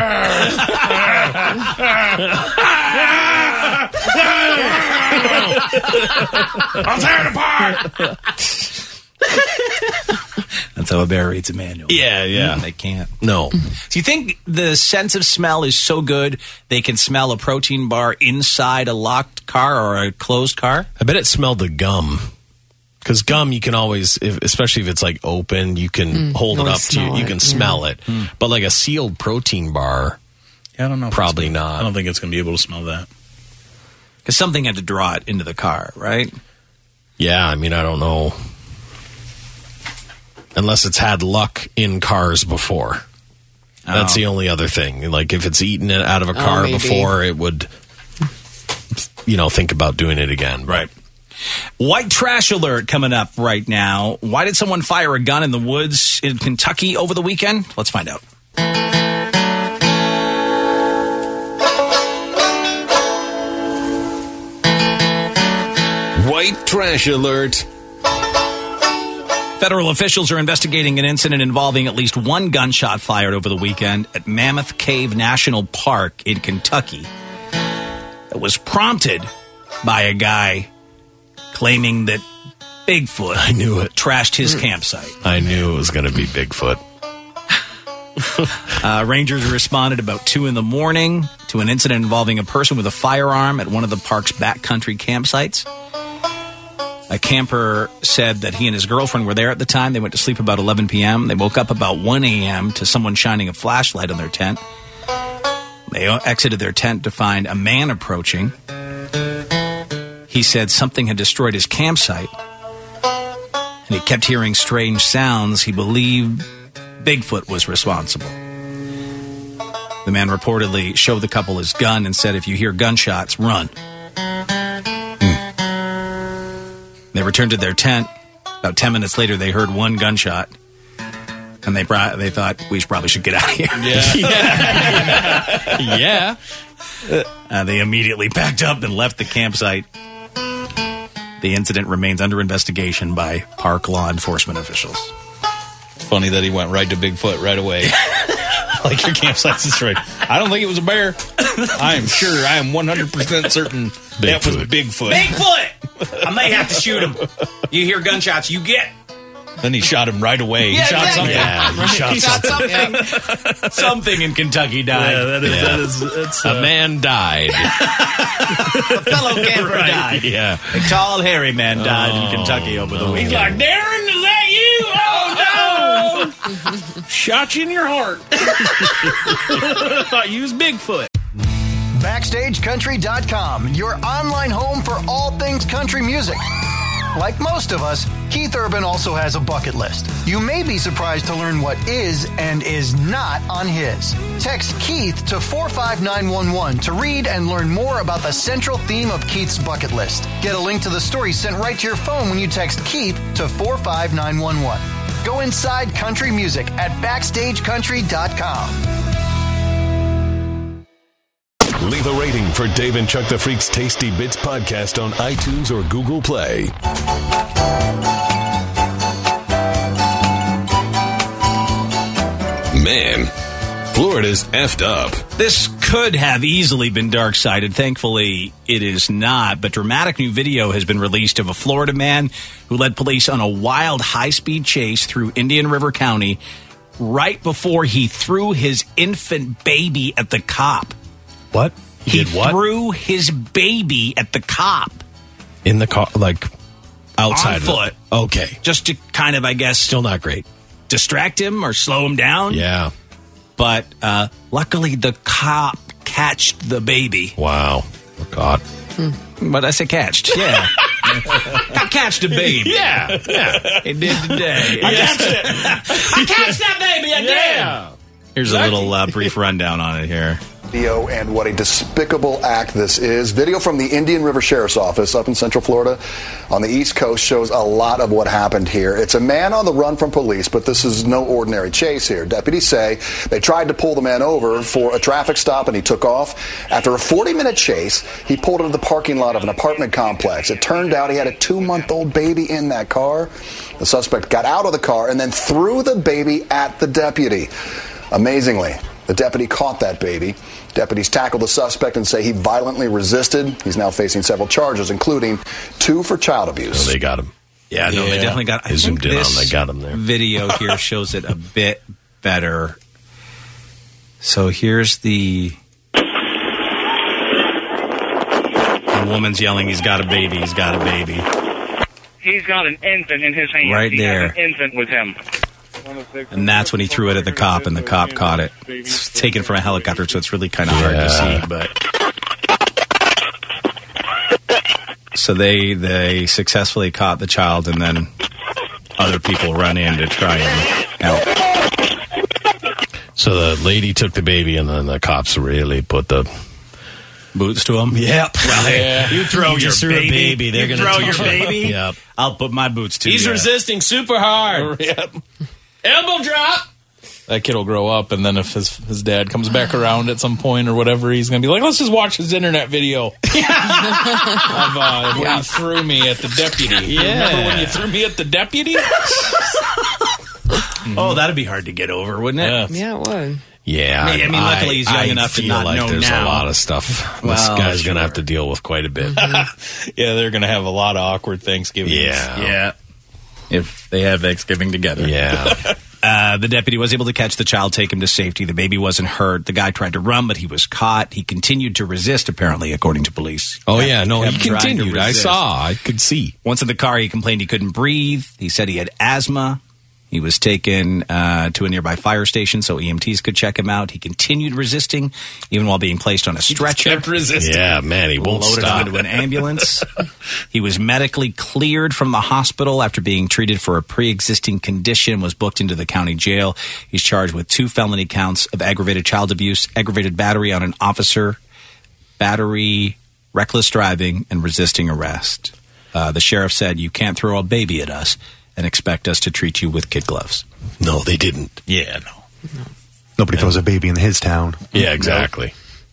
button. I'll tear it apart. That's how a bear reads a manual. Yeah. They can't. No. Do you think the sense of smell is so good they can smell a protein bar inside a locked car or a closed car? I bet it smelled the gum. Because gum, you can always, especially if it's open, you can hold it up to you. You can smell it. But like a sealed protein bar, I don't know. Probably not. I don't think it's going to be able to smell that. Because something had to draw it into the car, right? Yeah, I mean, I don't know. Unless it's had luck in cars before. That's the only other thing. Like if it's eaten it out of a car before, it would, think about doing it again. Right. White trash alert coming up right now. Why did someone fire a gun in the woods in Kentucky over the weekend? Let's find out. White trash alert. Federal officials are investigating an incident involving at least one gunshot fired over the weekend at Mammoth Cave National Park in Kentucky. It was prompted by a guy claiming that Bigfoot trashed his campsite. I knew it was going to be Bigfoot. Rangers responded about 2 a.m. to an incident involving a person with a firearm at one of the park's backcountry campsites. A camper said that he and his girlfriend were there at the time. They went to sleep about 11 p.m. They woke up about 1 a.m. to someone shining a flashlight on their tent. They exited their tent to find a man approaching. He said something had destroyed his campsite, and he kept hearing strange sounds. He believed Bigfoot was responsible. The man reportedly showed the couple his gun and said, if you hear gunshots, run. They returned to their tent. About 10 minutes later, they heard one gunshot, and they thought, we probably should get out of here. Yeah. They immediately packed up and left the campsite. The incident remains under investigation by park law enforcement officials. It's funny that he went right to Bigfoot right away. Like, your campsite's destroyed. I don't think it was a bear. I am 100% certain that was Bigfoot. Bigfoot! I may have to shoot him. You hear gunshots, you get. Then he shot him right away. He shot something. Yeah, He shot something. Something in Kentucky died. That's a man died. A fellow camper died. Yeah. A tall, hairy man died in Kentucky over the weekend. He's like, Darren, is that you? Oh, no! Shot you in your heart. I thought you was Bigfoot. BackstageCountry.com, your online home for all things country music. Like most of us, Keith Urban also has a bucket list. You may be surprised to learn what is and is not on his. Text Keith to 45911 to read and learn more about the central theme of Keith's bucket list. Get a link to the story sent right to your phone when you text Keith to 45911. Go inside country music at BackstageCountry.com. Leave a rating for Dave and Chuck the Freak's Tasty Bits podcast on iTunes or Google Play. Man, Florida's effed up. This could have easily been dark-sided. Thankfully, it is not. But dramatic new video has been released of a Florida man who led police on a wild high-speed chase through Indian River County right before he threw his infant baby at the cop. What? He did what? threw his baby at the cop. In the car, like outside on foot. Okay. Just to kind of, I guess, still not great. Distract him or slow him down. Yeah. But luckily the cop catched the baby. Wow. Oh, God. But I say catched. Yeah. I catched a baby. Yeah. It did today. I catched it. I catched that baby again. Here's a little brief rundown on it here. Video and what a despicable act this is. Video from the Indian River Sheriff's Office up in Central Florida on the East Coast shows a lot of what happened here. It's a man on the run from police, but this is no ordinary chase here. Deputies say they tried to pull the man over for a traffic stop and he took off. After a 40-minute chase, he pulled into the parking lot of an apartment complex. It turned out he had a 2-month-old baby in that car. The suspect got out of the car and then threw the baby at the deputy. Amazingly, the deputy caught that baby. Deputies tackled the suspect and say he violently resisted. He's now facing several charges, including 2 for child abuse. Oh, they got him. Yeah, no, they definitely got him. They zoomed in on him. They got him there. Video here shows it a bit better. So here's the woman's yelling, he's got a baby, he's got a baby. He's got an infant in his hand. Right there. He has an infant with him. And that's when he threw it at the cop, and the cop caught it. It's taken from a helicopter, so it's really kind of hard to see. But so they successfully caught the child, and then other people run in to try and help. So the lady took the baby, and then the cops really put the boots to him. Yep. Well, you throw your baby. They're you going to throw your baby. Yep. I'll put my boots to you. He's resisting super hard. Yep. Elbow drop. That kid will grow up, and then if his dad comes back around at some point or whatever, he's going to be like, let's just watch his internet video of when you threw me at the deputy. Yeah. Remember when you threw me at the deputy? Oh, that'd be hard to get over, wouldn't it? Yeah, it would. Yeah, I mean, luckily he's young enough to feel not like know there's now. a lot of stuff. This Well, guy's going to have to deal with quite a bit. Yeah, they're going to have a lot of awkward Thanksgivings. Yeah. If they have Thanksgiving together. Yeah. The deputy was able to catch the child, take him to safety. The baby wasn't hurt. The guy tried to run, but he was caught. He continued to resist, apparently, according to police. Oh, yeah. No, he kept trying to continued. I resist. saw. I could see. Once in the car, he complained he couldn't breathe. He said he had asthma. He was taken to a nearby fire station so EMTs could check him out. He continued resisting, even while being placed on a stretcher. Kept resisting. Yeah, man, he won't Loaded stop. into an ambulance. He was medically cleared from the hospital after being treated for a pre-existing condition, was booked into the county jail. He's charged with 2 felony counts of aggravated child abuse, aggravated battery on an officer, battery, reckless driving, and resisting arrest. The sheriff said, "You can't throw a baby at us and expect us to treat you with kid gloves." No, they didn't. Yeah, no. Nobody throws a baby in his town. Yeah, exactly.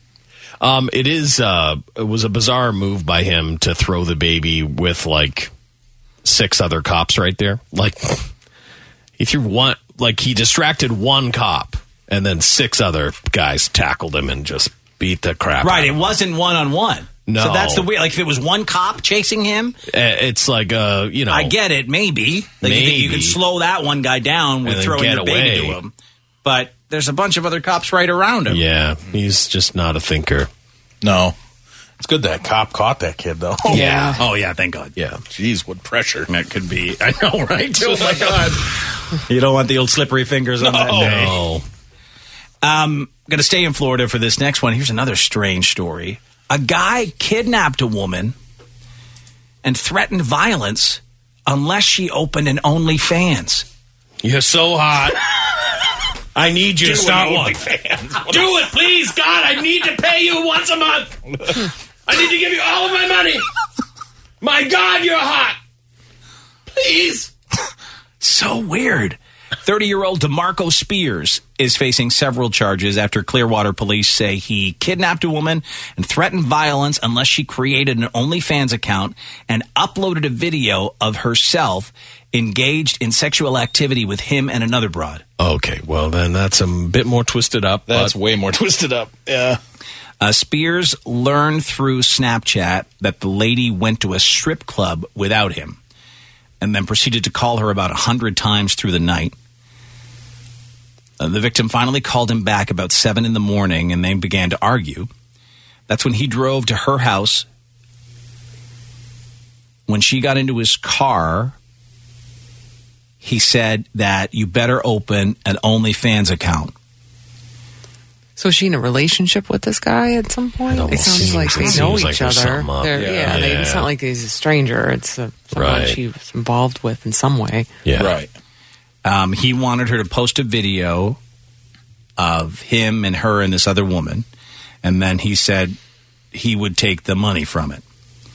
It was a bizarre move by him to throw the baby with like 6 other cops right there. Like, if you want, like, he distracted one cop and then 6 other guys tackled him and just beat the crap out Right, of it him. wasn't one-on-one. No. So that's the weird. Like, if it was one cop chasing him, It's like, you know. I get it, maybe. Like, you think you Maybe. can slow that one guy down with And then throwing get your baby away. to him. But there's a bunch of other cops right around him. Yeah, he's just not a thinker. No. It's good that cop caught that kid, though. Yeah. Oh, yeah, thank God. Yeah. Jeez, what pressure. That could be. I know, right? Oh, my God. You don't want the old slippery fingers on that day. No. I'm going to stay in Florida for this next one. Here's another strange story. A guy kidnapped a woman and threatened violence unless she opened an OnlyFans. You're so hot. I need you to start one. Do it, please, God. I need to pay you once a month. I need to give you all of my money. My God, you're hot. Please. So weird. 30-year-old DeMarco Spears is facing several charges after Clearwater police say he kidnapped a woman and threatened violence unless she created an OnlyFans account and uploaded a video of herself engaged in sexual activity with him and another broad. Okay, well, then that's a bit more twisted up. That's way more twisted up. Yeah. Spears learned through Snapchat that the lady went to a strip club without him and then proceeded to call her about 100 times through the night. The victim finally called him back about 7 in the morning, and they began to argue. That's when he drove to her house. When she got into his car, he said that you better open an OnlyFans account. So is she in a relationship with this guy at some point? It sounds like they know each other. It's not like he's a stranger. It's someone she was involved with in some way. Yeah. Right. He wanted her to post a video of him and her and this other woman, and then he said he would take the money from it.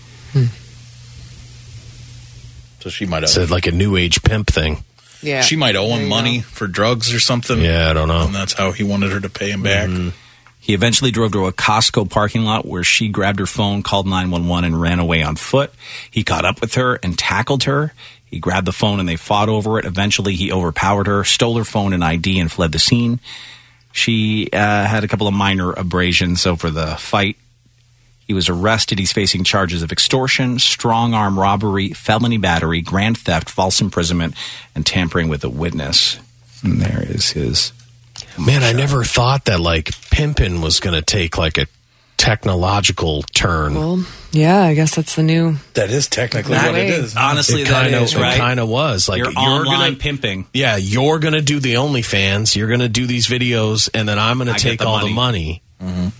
So she might have said like a new age pimp thing. Yeah. She might owe him money for drugs or something. Yeah, I don't know. And that's how he wanted her to pay him back. He eventually drove to a Costco parking lot where she grabbed her phone, called 911, and ran away on foot. He caught up with her and tackled her. He grabbed the phone and they fought over it. Eventually, he overpowered her, stole her phone and ID, and fled the scene. She had a couple of minor abrasions over the fight. He was arrested. He's facing charges of extortion, strong-arm robbery, felony battery, grand theft, false imprisonment, and tampering with a witness. And there is his... Man, I never thought that, like, pimping was going to take, like, a technological turn. Well, yeah, I guess that's the new... That is technically what it is. Honestly, It that is, right? It kind of was. Like, You're online pimping. Yeah, you're going to do the OnlyFans. You're going to do these videos, and then I'm going to I take get the all money. the money. Mm-hmm.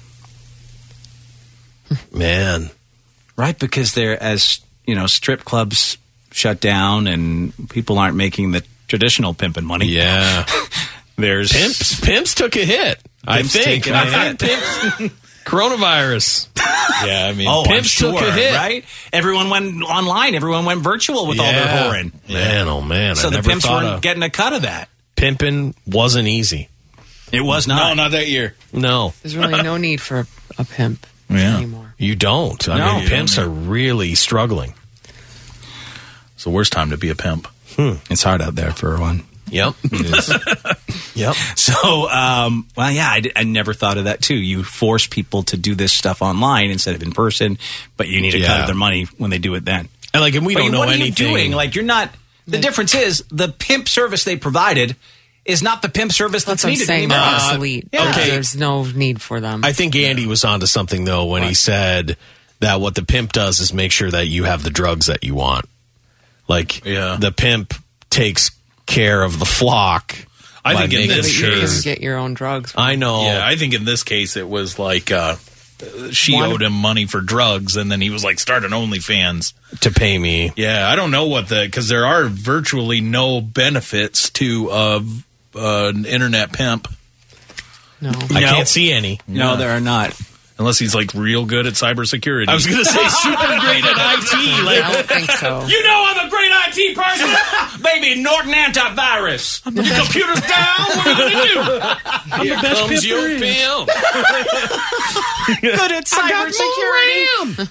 Man. Right, because they're, as you know, strip clubs shut down and people aren't making the traditional pimping money. Yeah. There's Pimps took a hit. I Pimps think. taking a hit. Pimps, coronavirus. Yeah, I mean, Oh, Pimps I'm took sure, a hit. right? Everyone went online. Everyone went virtual with all their whoring. Man, oh man. So I the never pimps thought weren't getting a cut of that. pimping wasn't easy. It was no, not. not that year. No. There's really no need for a pimp anymore. You don't. I No. mean, pimps are really struggling. It's the worst time to be a pimp. It's hard out there for one. Yep. It is. Yep. So, I never thought of that too. You force people to do this stuff online instead of in person, but you need to cut their money when they do it then. And we don't know anything. What are you doing? Like, you're not. The difference is the pimp service they provided is not the pimp service that's needed saying. anymore. They're obsolete. Yeah. Okay. There's no need for them. I think Andy was onto something though when he said that what the pimp does is make sure that you have the drugs that you want. Like, the pimp takes care of the flock. I think in this you can case, get your own drugs. I know. Yeah, I think in this case it was like she owed him money for drugs, and then he was like, "Start an OnlyFans to pay me." Yeah, I don't know because there are virtually no benefits to an internet pimp. No, I can't see any. No, there are not. Unless he's like real good at cybersecurity. I was going to say super great at IT. I don't think so. You know I'm a great IT person. Baby, Norton Antivirus. The computer's down. What are you going to do? Here comes your pimp. Good at cybersecurity.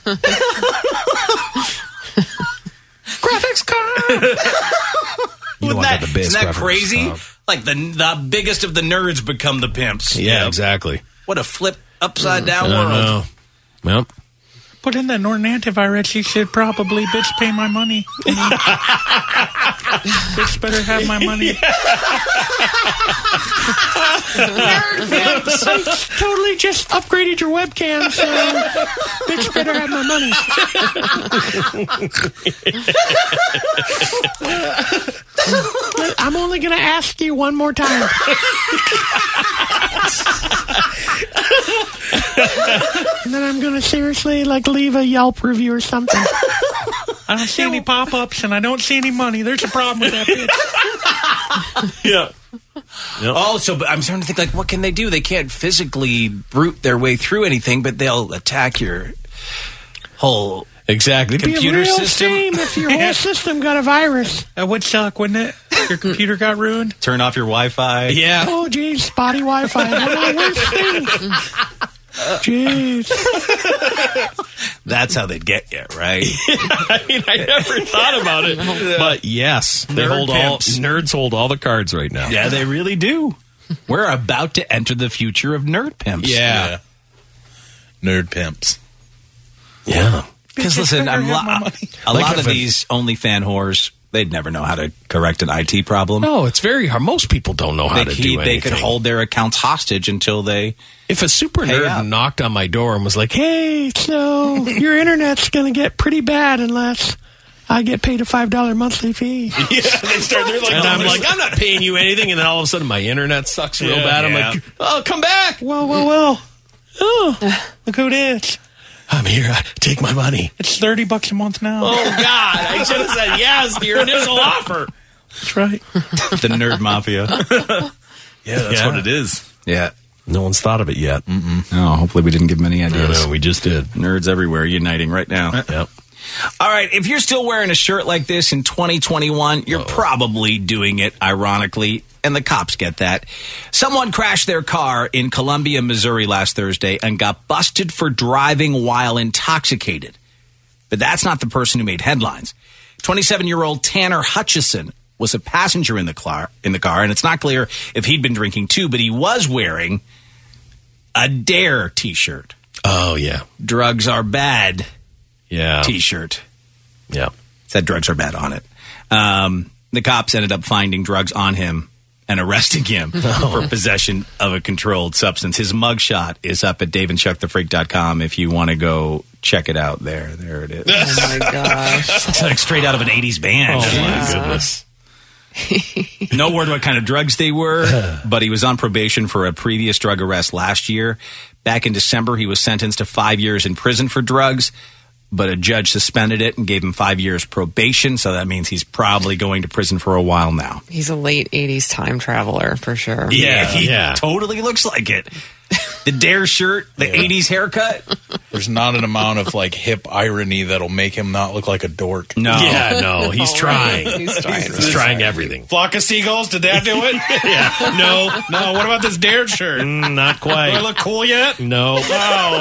Graphics card. Isn't that crazy? Like the biggest of the nerds become the pimps. Yeah, exactly. What a flip upside down world. Know. Yep. Put in that Norton Antivirus. You should probably bitch pay my money. Bitch better have my money. Nerd pimps. I totally just upgraded your webcam, so bitch better have my money. I'm only going to ask you one more time. And then I'm going to seriously leave a Yelp review or something. I don't see any pop-ups and I don't see any money. There's a problem with that bitch. Yeah. Yep. Also, but I'm starting to think, what can they do? They can't physically brute their way through anything, but they'll attack your whole computer system. It'd be a real shame if your whole system got a virus. That would suck, wouldn't it? Your computer got ruined. Turn off your Wi-Fi. Yeah. Oh, geez, spotty Wi-Fi. Jeez. That's how they'd get you, right? I never thought about it. But yes, nerds hold all the cards right now. Yeah, they really do. We're about to enter the future of nerd pimps. Yeah. Nerd pimps. Yeah. Because listen, a lot of these OnlyFan whores, they'd never know how to correct an IT problem. No, it's very hard. Most people don't know how to do anything. They could hold their accounts hostage until they... If a super nerd knocked on my door and was like, hey, so your internet's going to get pretty bad unless I get paid a $5 monthly fee. Yeah, they're like... And I'm like, I'm not paying you anything. And then all of a sudden my internet sucks real bad. I'm like, oh, come back. Well. Oh, look who it is. I'm here. Take my money. It's $30 a month now. Oh, God. I should have said yes to your initial offer. That's right. The nerd mafia. Yeah, that's what it is. Yeah. No one's thought of it yet. No, hopefully we didn't give them any ideas. No, we just did. Nerds everywhere uniting right now. Yep. All right, if you're still wearing a shirt like this in 2021, you're probably doing it ironically, and the cops get that. Someone crashed their car in Columbia, Missouri last Thursday and got busted for driving while intoxicated. But that's not the person who made headlines. 27-year-old Tanner Hutchison was a passenger in the car, and it's not clear if he'd been drinking too, but he was wearing a DARE t-shirt. Oh, yeah. Drugs are bad. Yeah. T-shirt. Yeah. Said drugs are bad on it. The cops ended up finding drugs on him and arresting him for possession of a controlled substance. His mugshot is up at daveandchuckthefreak.com if you want to go check it out there. There it is. Oh, my gosh. It's like straight out of an 80s band. Oh, my goodness. No word what kind of drugs they were, but he was on probation for a previous drug arrest last year. Back in December, he was sentenced to 5 years in prison for drugs, but a judge suspended it and gave him 5 years probation, so that means he's probably going to prison for a while now. He's a late 80s time traveler, for sure. Yeah, he totally looks like it. The DARE shirt, the 80s haircut. There's not an amount of hip irony that'll make him not look like a dork. No. Yeah, no, he's trying. He's trying. He's trying everything. Flock of seagulls, did that do it? Yeah. No. What about this DARE shirt? Not quite. Do I look cool yet? No. Oh.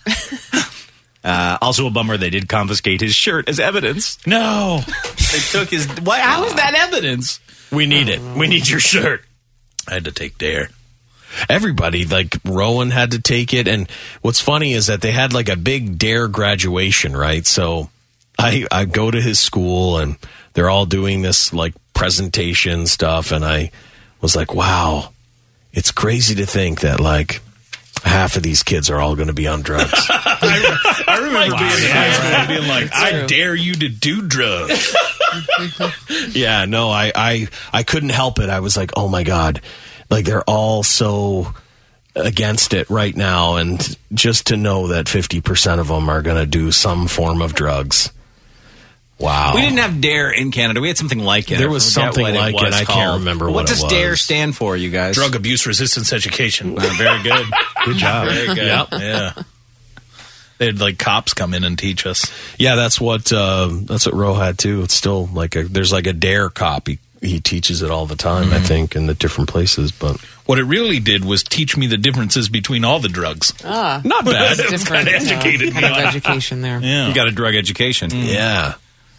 Also a bummer, they did confiscate his shirt as evidence. No. They took his... How is that evidence? We need it. We need your shirt. I had to take Dare. Everybody, like Rowan had to take it. And what's funny is that they had like a big Dare graduation, right? So I go to his school and they're all doing this like presentation stuff. And I was like, wow, it's crazy to think that like half of these kids are all going to be on drugs. I remember being in high school and being like, I dare you to do drugs. Yeah, no, I couldn't help it. I was like, oh my God, like they're all so against it right now. And just to know that 50% of them are going to do some form of drugs. Wow. We didn't have Dare in Canada. We had something like it. There was something like it. I can't remember what it was. What does Dare stand for, you guys? Drug Abuse Resistance Education. Very good. Good job. Very good. Yep. Yeah. They had like cops come in and teach us. Yeah, that's what Ro had too. It's still like there's like a Dare cop. He teaches it all the time, I think, in the different places. But what it really did was teach me the differences between all the drugs. Not bad. It's different educated kind of education there. Yeah. You got a drug education. Yeah,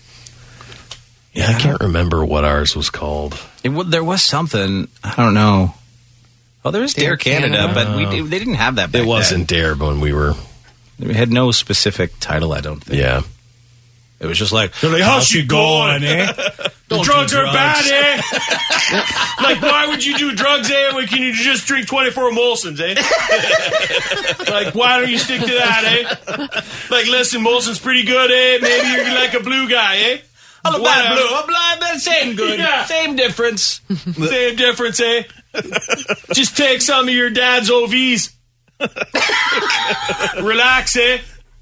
I can't remember what ours was called. There was something. I don't know. Oh, there was Dare Canada, but they didn't have that back then. It wasn't Dare when we were... We had no specific title, I don't think. Yeah. It was just like, how's you going, eh? Drugs are bad, eh? Like, why would you do drugs, eh? When can you just drink 24 Molsons, eh? Like, why don't you stick to that, eh? Like, listen, Molson's pretty good, eh? Maybe you're like a blue guy, eh? I'm a bad blue. I'm blind, but same good. Yeah. Same difference. Same difference, eh? Just take some of your dad's OVs. Relax, eh?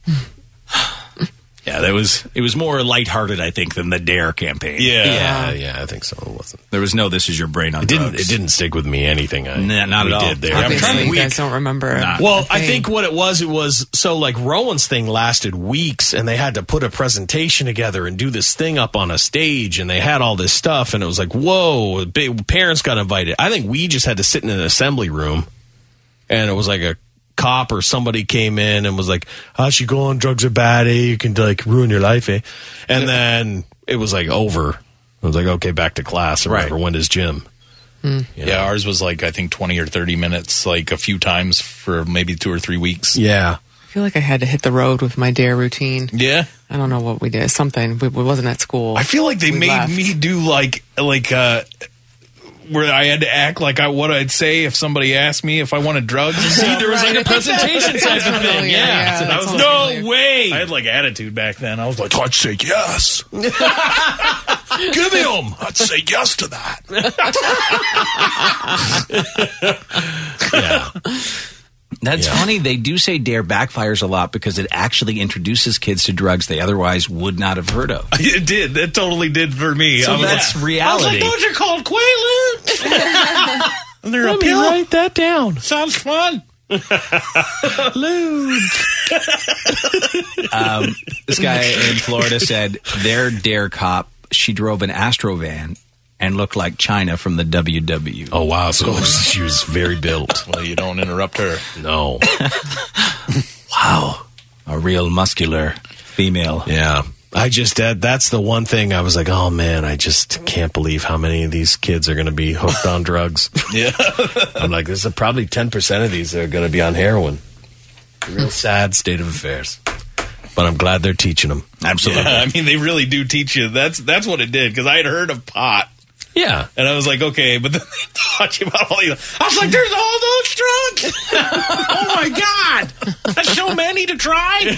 Yeah, it was more lighthearted, I think, than the Dare campaign. Yeah, I think so. It wasn't. There was no "This is your brain on drugs." It didn't stick with me anything. Not at all. Did there. Obviously, you guys don't remember. Well, I think what it was so like Rowan's thing lasted weeks, and they had to put a presentation together and do this thing up on a stage, and they had all this stuff, and it was like, whoa, parents got invited. I think we just had to sit in an assembly room, and it was like a cop or somebody came in and was like, how's you going? Drugs are bad, eh? You can like ruin your life, eh? And then it was like over. I was like, okay, back to class or whatever. When does gym? Yeah, ours was like, I think 20 or 30 minutes, like a few times for maybe 2 or 3 weeks. Yeah. I feel like I had to hit the road with my Dare routine. Yeah. I don't know what we did. Something. We wasn't at school. I feel like they made me do like where I had to act like what I'd say if somebody asked me if I wanted drugs. See, there was like a presentation type of thing. Yeah. So I was like, no way. I had like attitude back then. I was like, I'd say yes. Give me them. I'd say yes to that. Yeah. That's funny. They do say Dare backfires a lot because it actually introduces kids to drugs they otherwise would not have heard of. It did. It totally did for me. So that's reality. I was like, those are called Quaaludes. And they're Let me write that down. Sounds fun. This guy in Florida said their Dare cop, she drove an Astrovan and looked like China from the WW. Oh, wow. So she was very built. Well, you don't interrupt her. No. Wow. A real muscular female. Yeah. That's the one thing I was like, oh man, I just can't believe how many of these kids are going to be hooked on drugs. Yeah. I'm like, there's probably 10% of these that are going to be on heroin. Real sad state of affairs. But I'm glad they're teaching them. Absolutely. Yeah, I mean, they really do teach you. That's what it did, because I had heard of pot. Yeah. And I was like, okay, but then they taught you about all these. I was like, there's all those drugs. Oh my God. That's so many to try.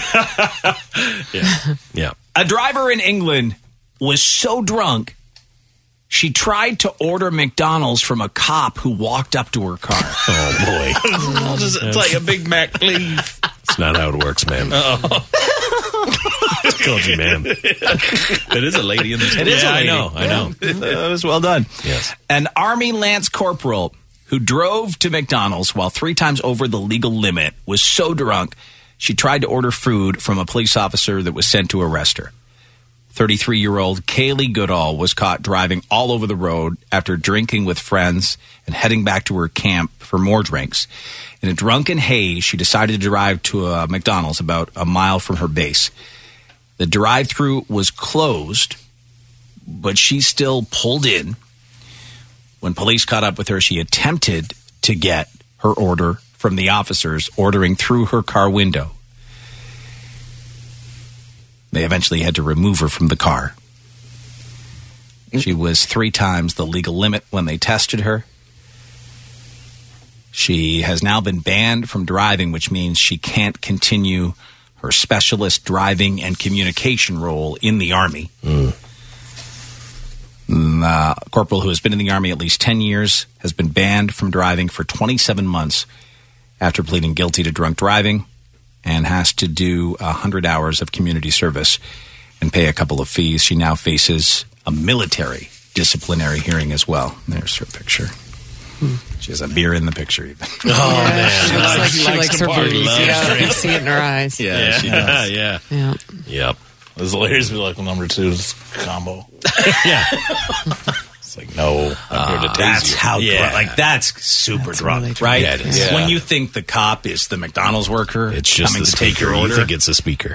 Yeah. A driver in England was so drunk, she tried to order McDonald's from a cop who walked up to her car. Oh, boy. It's like a Big Mac, please. That's not how it works, man. Told you, man. It is a lady in the It is a lady. I know. That was well done. Yes. An Army Lance Corporal who drove to McDonald's while 3 times over the legal limit was so drunk, she tried to order food from a police officer that was sent to arrest her. 33-year-old Kaylee Goodall was caught driving all over the road after drinking with friends and heading back to her camp for more drinks. In a drunken haze, she decided to drive to a McDonald's about a mile from her base. The drive-thru was closed, but she still pulled in. When police caught up with her, she attempted to get her order from the officers, ordering through her car window. They eventually had to remove her from the car. She was 3 times the legal limit when they tested her. She has now been banned from driving, which means she can't continue her specialist driving and communication role in the Army. Corporal, who has been in the Army at least 10 years, has been banned from driving for 27 months after pleading guilty to drunk driving and has to do 100 hours of community service and pay a couple of fees. She now faces a military disciplinary hearing as well. There's her picture. She has a beer in the picture, even. Oh, man. She likes her booze. Yeah, you see it in her eyes. Yeah, she does. Yeah. Yep. This hilarious. Be like, well, number 2 is combo. Yeah. It's like, no, I'm here to tase that's you. how that's super drunk, really right? Yeah, it is. When you think the cop is the McDonald's worker, It's just coming the to take speaker. your order. You think it's the speaker.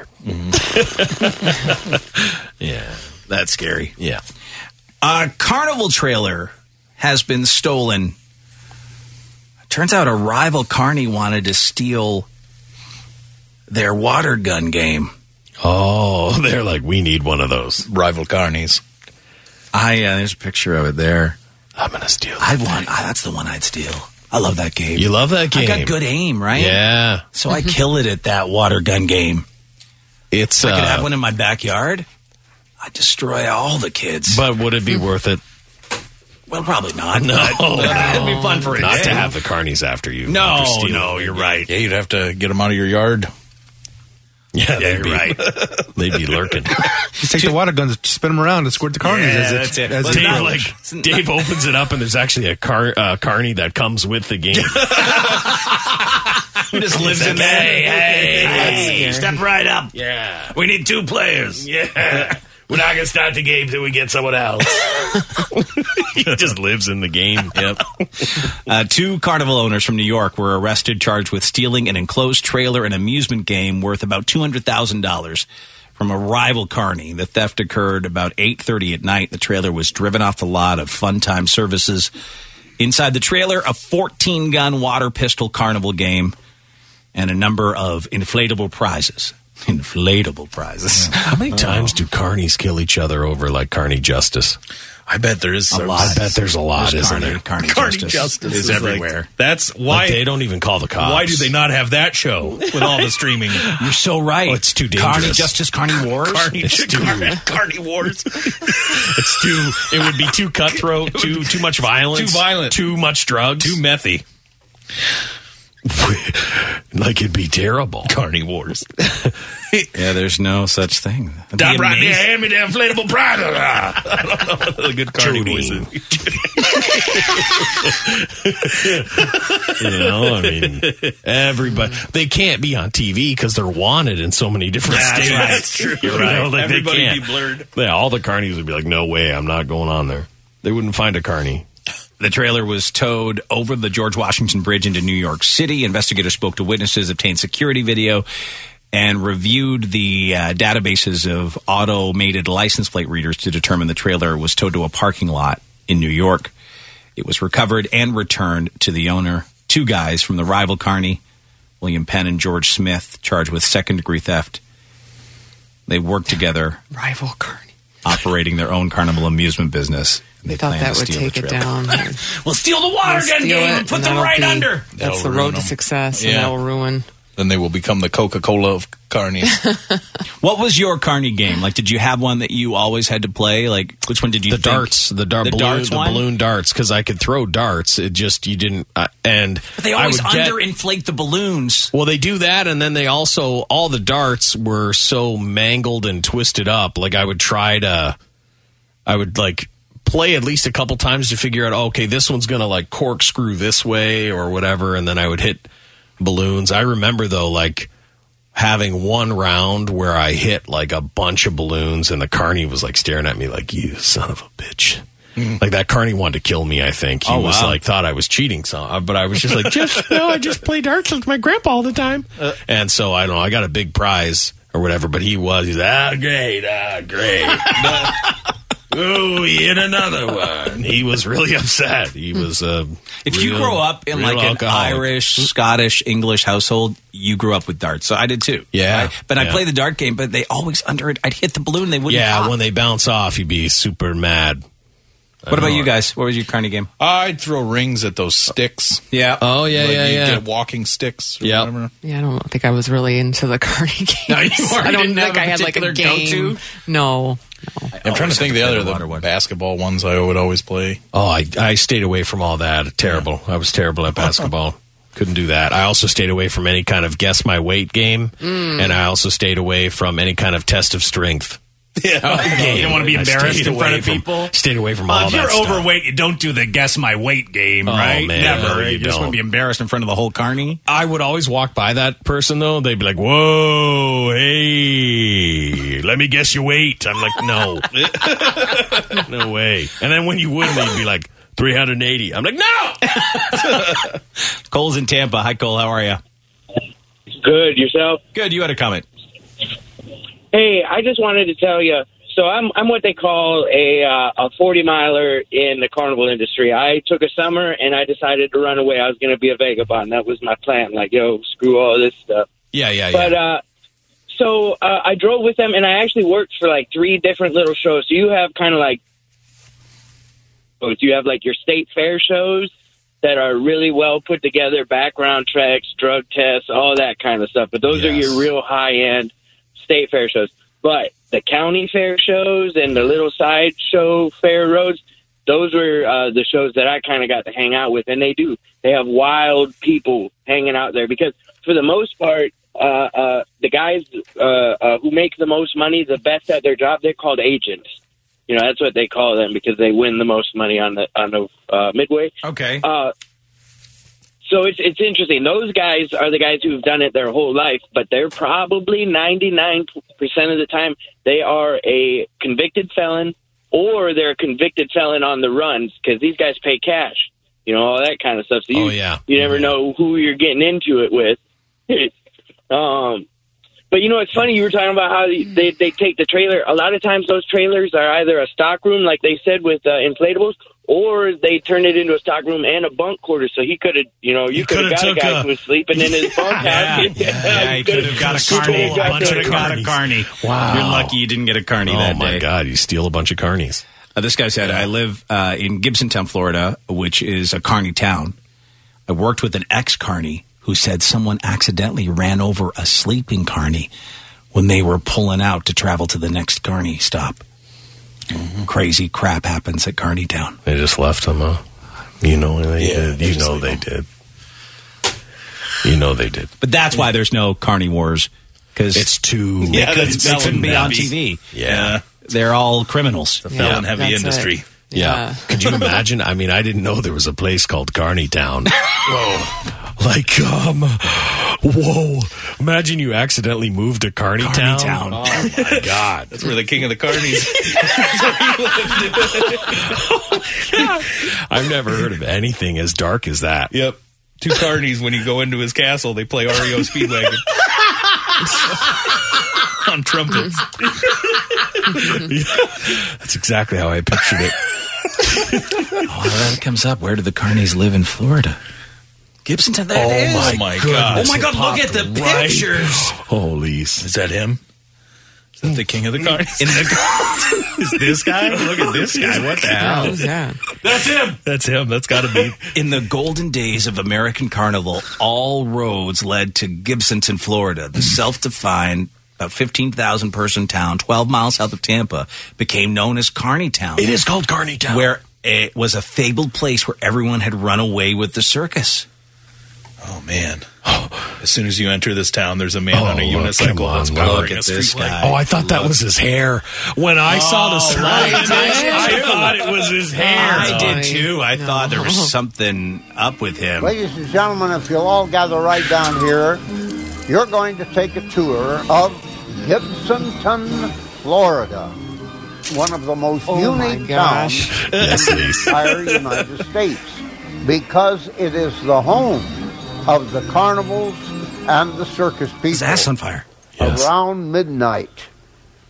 Yeah. That's scary. Yeah. A carnival trailer has been stolen. Turns out a rival carny wanted to steal their water gun game. Oh, they're like, we need one of those. Rival carnies. There's a picture of it there. I'm going to steal it. That's the one I'd steal. I love that game. You love that game? I got good aim, right? Yeah. So I kill it at that water gun game. It's I could have one in my backyard. I'd destroy all the kids. But would it be worth it? Well, probably not. No. It'd be fun for a Not day. to have the carnies after you. No, after stealing. no, you're right. Yeah, you'd have to get them out of your yard. Yeah, Yeah, you're right. They'd be lurking. Just take the water guns, spin them around, and squirt the carnies Yeah, as that's it. as But it not goes. Dave opens it up, and there's actually a carny that comes with the game. Just lives in there. Hey, step right up. Yeah. We need 2 players. Yeah. We're not going to start the game till we get someone else. He just lives in the game. Yep. 2 carnival owners from New York were arrested, charged with stealing an enclosed trailer and amusement game worth about $200,000 from a rival carny. The theft occurred about 8:30 at night. The trailer was driven off the lot of Fun Time Services. Inside the trailer, a 14-gun water pistol carnival game and a number of inflatable prizes. Inflatable prizes. How many times do carnies kill each other over like carny justice? I bet there is A lot. I bet there's a lot, isn't there? Carny justice is like- everywhere. That's Like, why they don't even call the cops. Why do they not have that show with all the streaming? You're so right. Oh, it's too dangerous. Carny Justice, Carny Wars. Carny Wars. It's too. It would be too cutthroat. Too much violence. Too violent. Too much drugs. Too methy. Like it'd be terrible. Carny Wars. Yeah, there's no such thing. That'd Stop be right there. amazing. Hand me the inflatable prize. I don't know what the good carny voice is. You know, I mean, everybody. They can't be on TV because they're wanted in so many different states. Right. That's true. You're right. Like, Everybody they can't. be blurred. Yeah, all the carnies would be like, no way, I'm not going on there. They wouldn't find a carny. The trailer was towed over the George Washington Bridge into New York City. Investigators spoke to witnesses, obtained security video, and reviewed the databases of automated license plate readers to determine the trailer was towed to a parking lot in New York. It was recovered and returned to the owner. 2 guys from the rival carny, William Penn and George Smith, charged with second-degree theft. They worked together, Rival carny. operating their own carnival amusement business. They thought planned that to would steal the take it trailer. down. We'll steal the water gun game and put them right under. That's That'll the ruin road to them. success, and Yeah. that will ruin. Then they will become the Coca-Cola of carnies. What was your carny game? Like, did you have one that you always had to play? Like, which one did you The think? darts, the balloon darts, because I could throw darts. It just, you didn't, and But they always underinflate the balloons. Well, they do that, and then they also, all the darts were so mangled and twisted up. Like, I would like play at least a couple times to figure out, okay, this one's going to like corkscrew this way or whatever, and then I would hit balloons. I remember, though, like having one round where I hit like a bunch of balloons, and the carny was like staring at me like, you son of a bitch. Like that carny wanted to kill me, I think. He was like, thought I was cheating, but I was just like, I just play darts with my grandpa all the time. And so, I don't know, I got a big prize or whatever, but he's great. Oh, yet another one. He was really upset. He was if you grow up in like an Irish, Scottish, English household, you grew up with darts. So I did too. Yeah. Right? But I played the dart game, but they always I'd hit the balloon, they wouldn't pop. When they bounce off, you'd be super mad. What about you guys? What was your carny game? I'd throw rings at those sticks. Yeah. Oh, yeah, like yeah. Get walking sticks or whatever. Yeah, I don't think I was really into the carny games. No, you weren't. I don't You didn't think have I a had like a particular game. go-to? No. I'm trying to think of the other basketball ones I would always play. Oh, I stayed away from all that. Terrible. I was terrible at basketball. Couldn't do that. I also stayed away from any kind of guess my weight game, and I also stayed away from any kind of test of strength. Yeah, you don't want to be embarrassed in front of people. Stayed away from all if that you're stuff. overweight, you don't do the guess my weight game, right? Man, Never. no, You just want to be embarrassed in front of the whole carny. I would always walk by that person, though. They'd be like, whoa, hey, let me guess your weight. I'm like, no. No way. And then when you would, they'd be like, 380. I'm like, no! Cole's in Tampa. Hi, Cole. How are you? Good. Yourself? Good. You had a comment. Hey, I just wanted to tell you. So I'm what they call a 40-miler in the carnival industry. I took a summer and I decided to run away. I was going to be a vagabond. That was my plan. Like, yo, screw all this stuff. Yeah. But so I drove with them and I actually worked for like 3 different little shows. So you have kind of like, you have like your state fair shows that are really well put together, background checks, drug tests, all that kind of stuff. But those are your real high-end state fair shows. But the county fair shows and the little sideshow fair roads, those were the shows that I kind of got to hang out with. And they have wild people hanging out there because for the most part, the guys who make the most money, the best at their job, they're called agents. You know, that's what they call them because they win the most money on the Midway. Okay. So it's interesting. Those guys are the guys who've done it their whole life, but they're probably 99% of the time they are a convicted felon or they're a convicted felon on the runs because these guys pay cash, you know, all that kind of stuff. So you never know who you're getting into it with. But, you know, it's funny. You were talking about how they take the trailer. A lot of times those trailers are either a stock room, like they said with inflatables, or they turn it into a stock room and a bunk quarter. So he could have, you know, you could have got a guy who was sleeping in his bunk house. He could have got a carny. Wow. You're lucky you didn't get a carny that day. Oh, my God. You steal a bunch of carnies. This guy said, I live in Gibsontown, Florida, which is a carny town. I worked with an ex-carny who said someone accidentally ran over a sleeping carny when they were pulling out to travel to the next carny stop. Mm-hmm. Crazy crap happens at Carny Town. They just left them, huh? You know they did. You know they did. You know they did. But that's why there's no carny wars. Because it's too... They couldn't be on TV. Yeah. They're all criminals. The felon-heavy industry. Yeah. Could you imagine? I mean, I didn't know there was a place called Carny Town. Whoa. Like, whoa. Imagine you accidentally moved to Carny Town. Oh, my God. That's where the king of the carnies. I've never heard of anything as dark as that. Yep. 2 carnies, when you go into his castle, they play REO Speedwagon. On trumpets. That's exactly how I pictured it. That comes up. Where do the carnies live in Florida? Gibsontown, there it is. Oh, my God. Oh, my God, look at the pictures. Holy. Is that him? Is that the king of the carnies? Is this guy? Look at this guy. What the hell? Who's that? That's him. That's him. That's got to be. In the golden days of American Carnival, all roads led to Gibsonton, Florida. The self-defined, about 15,000 person town, 12 miles south of Tampa, became known as Carny Town. It is called Carny Town. Where it was a fabled place where everyone had run away with the circus. Oh, man. As soon as you enter this town, there's a man on a unicycle that's powering a street light. Oh, I thought that was his hair. When I saw the slide, I thought it was his hair. I did, too. I thought there was something up with him. Ladies and gentlemen, if you'll all gather right down here, you're going to take a tour of Gibsonton, Florida. One of the most unique towns in the entire United States, because it is the home of the carnivals and the circus people. His ass on fire. Around midnight,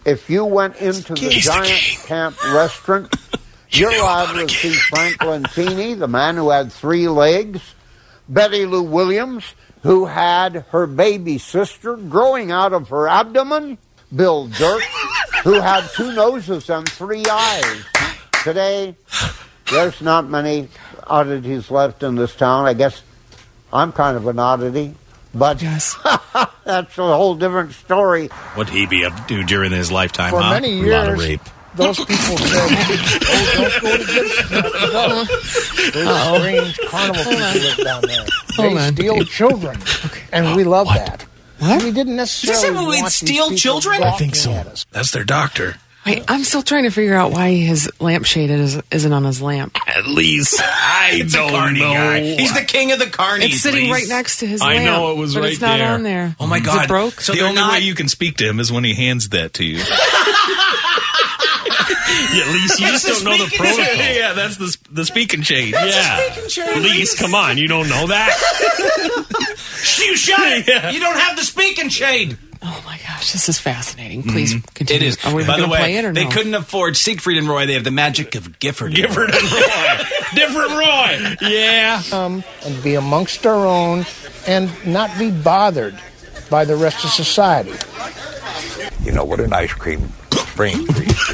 if you went into the giant camp restaurant, you're liable to see Franklin Feeney, the man who had 3 legs, Betty Lou Williams, who had her baby sister growing out of her abdomen, Bill Dirk, who had 2 noses and 3 eyes. Today, there's not many oddities left in this town. I guess I'm kind of an oddity, but that's a whole different story. What'd he be up to during his lifetime? For many years, a lot of rape. Those people said, don't go to Gibson. Those strange carnival people live down there. They steal children, and we love that. What? We didn't necessarily Did you say want steal these children? people I think so. at us. That's their doctor. Wait, I'm still trying to figure out why his lampshade isn't on his lamp. At least I don't know. Guy. He's the king of the carnies. It's sitting Lise. right next to his I lamp. know, it was but right it's not there. on there. Oh my Is God! it broke? So the only way you can speak to him is when he hands that to you. At least you just don't know the protocol. Yeah, that's the speaking shade. Lise, come on, you don't know that? You shut it! Yeah. You don't have the speaking shade. Oh my gosh, this is fascinating. Please continue. It is. Are we By going the to way, play it or they no? couldn't afford Siegfried and Roy. They have the magic of Gifford. Gifford and Roy. Different Roy. Yeah. And be amongst our own and not be bothered by the rest of society. You know what an ice cream spring freeze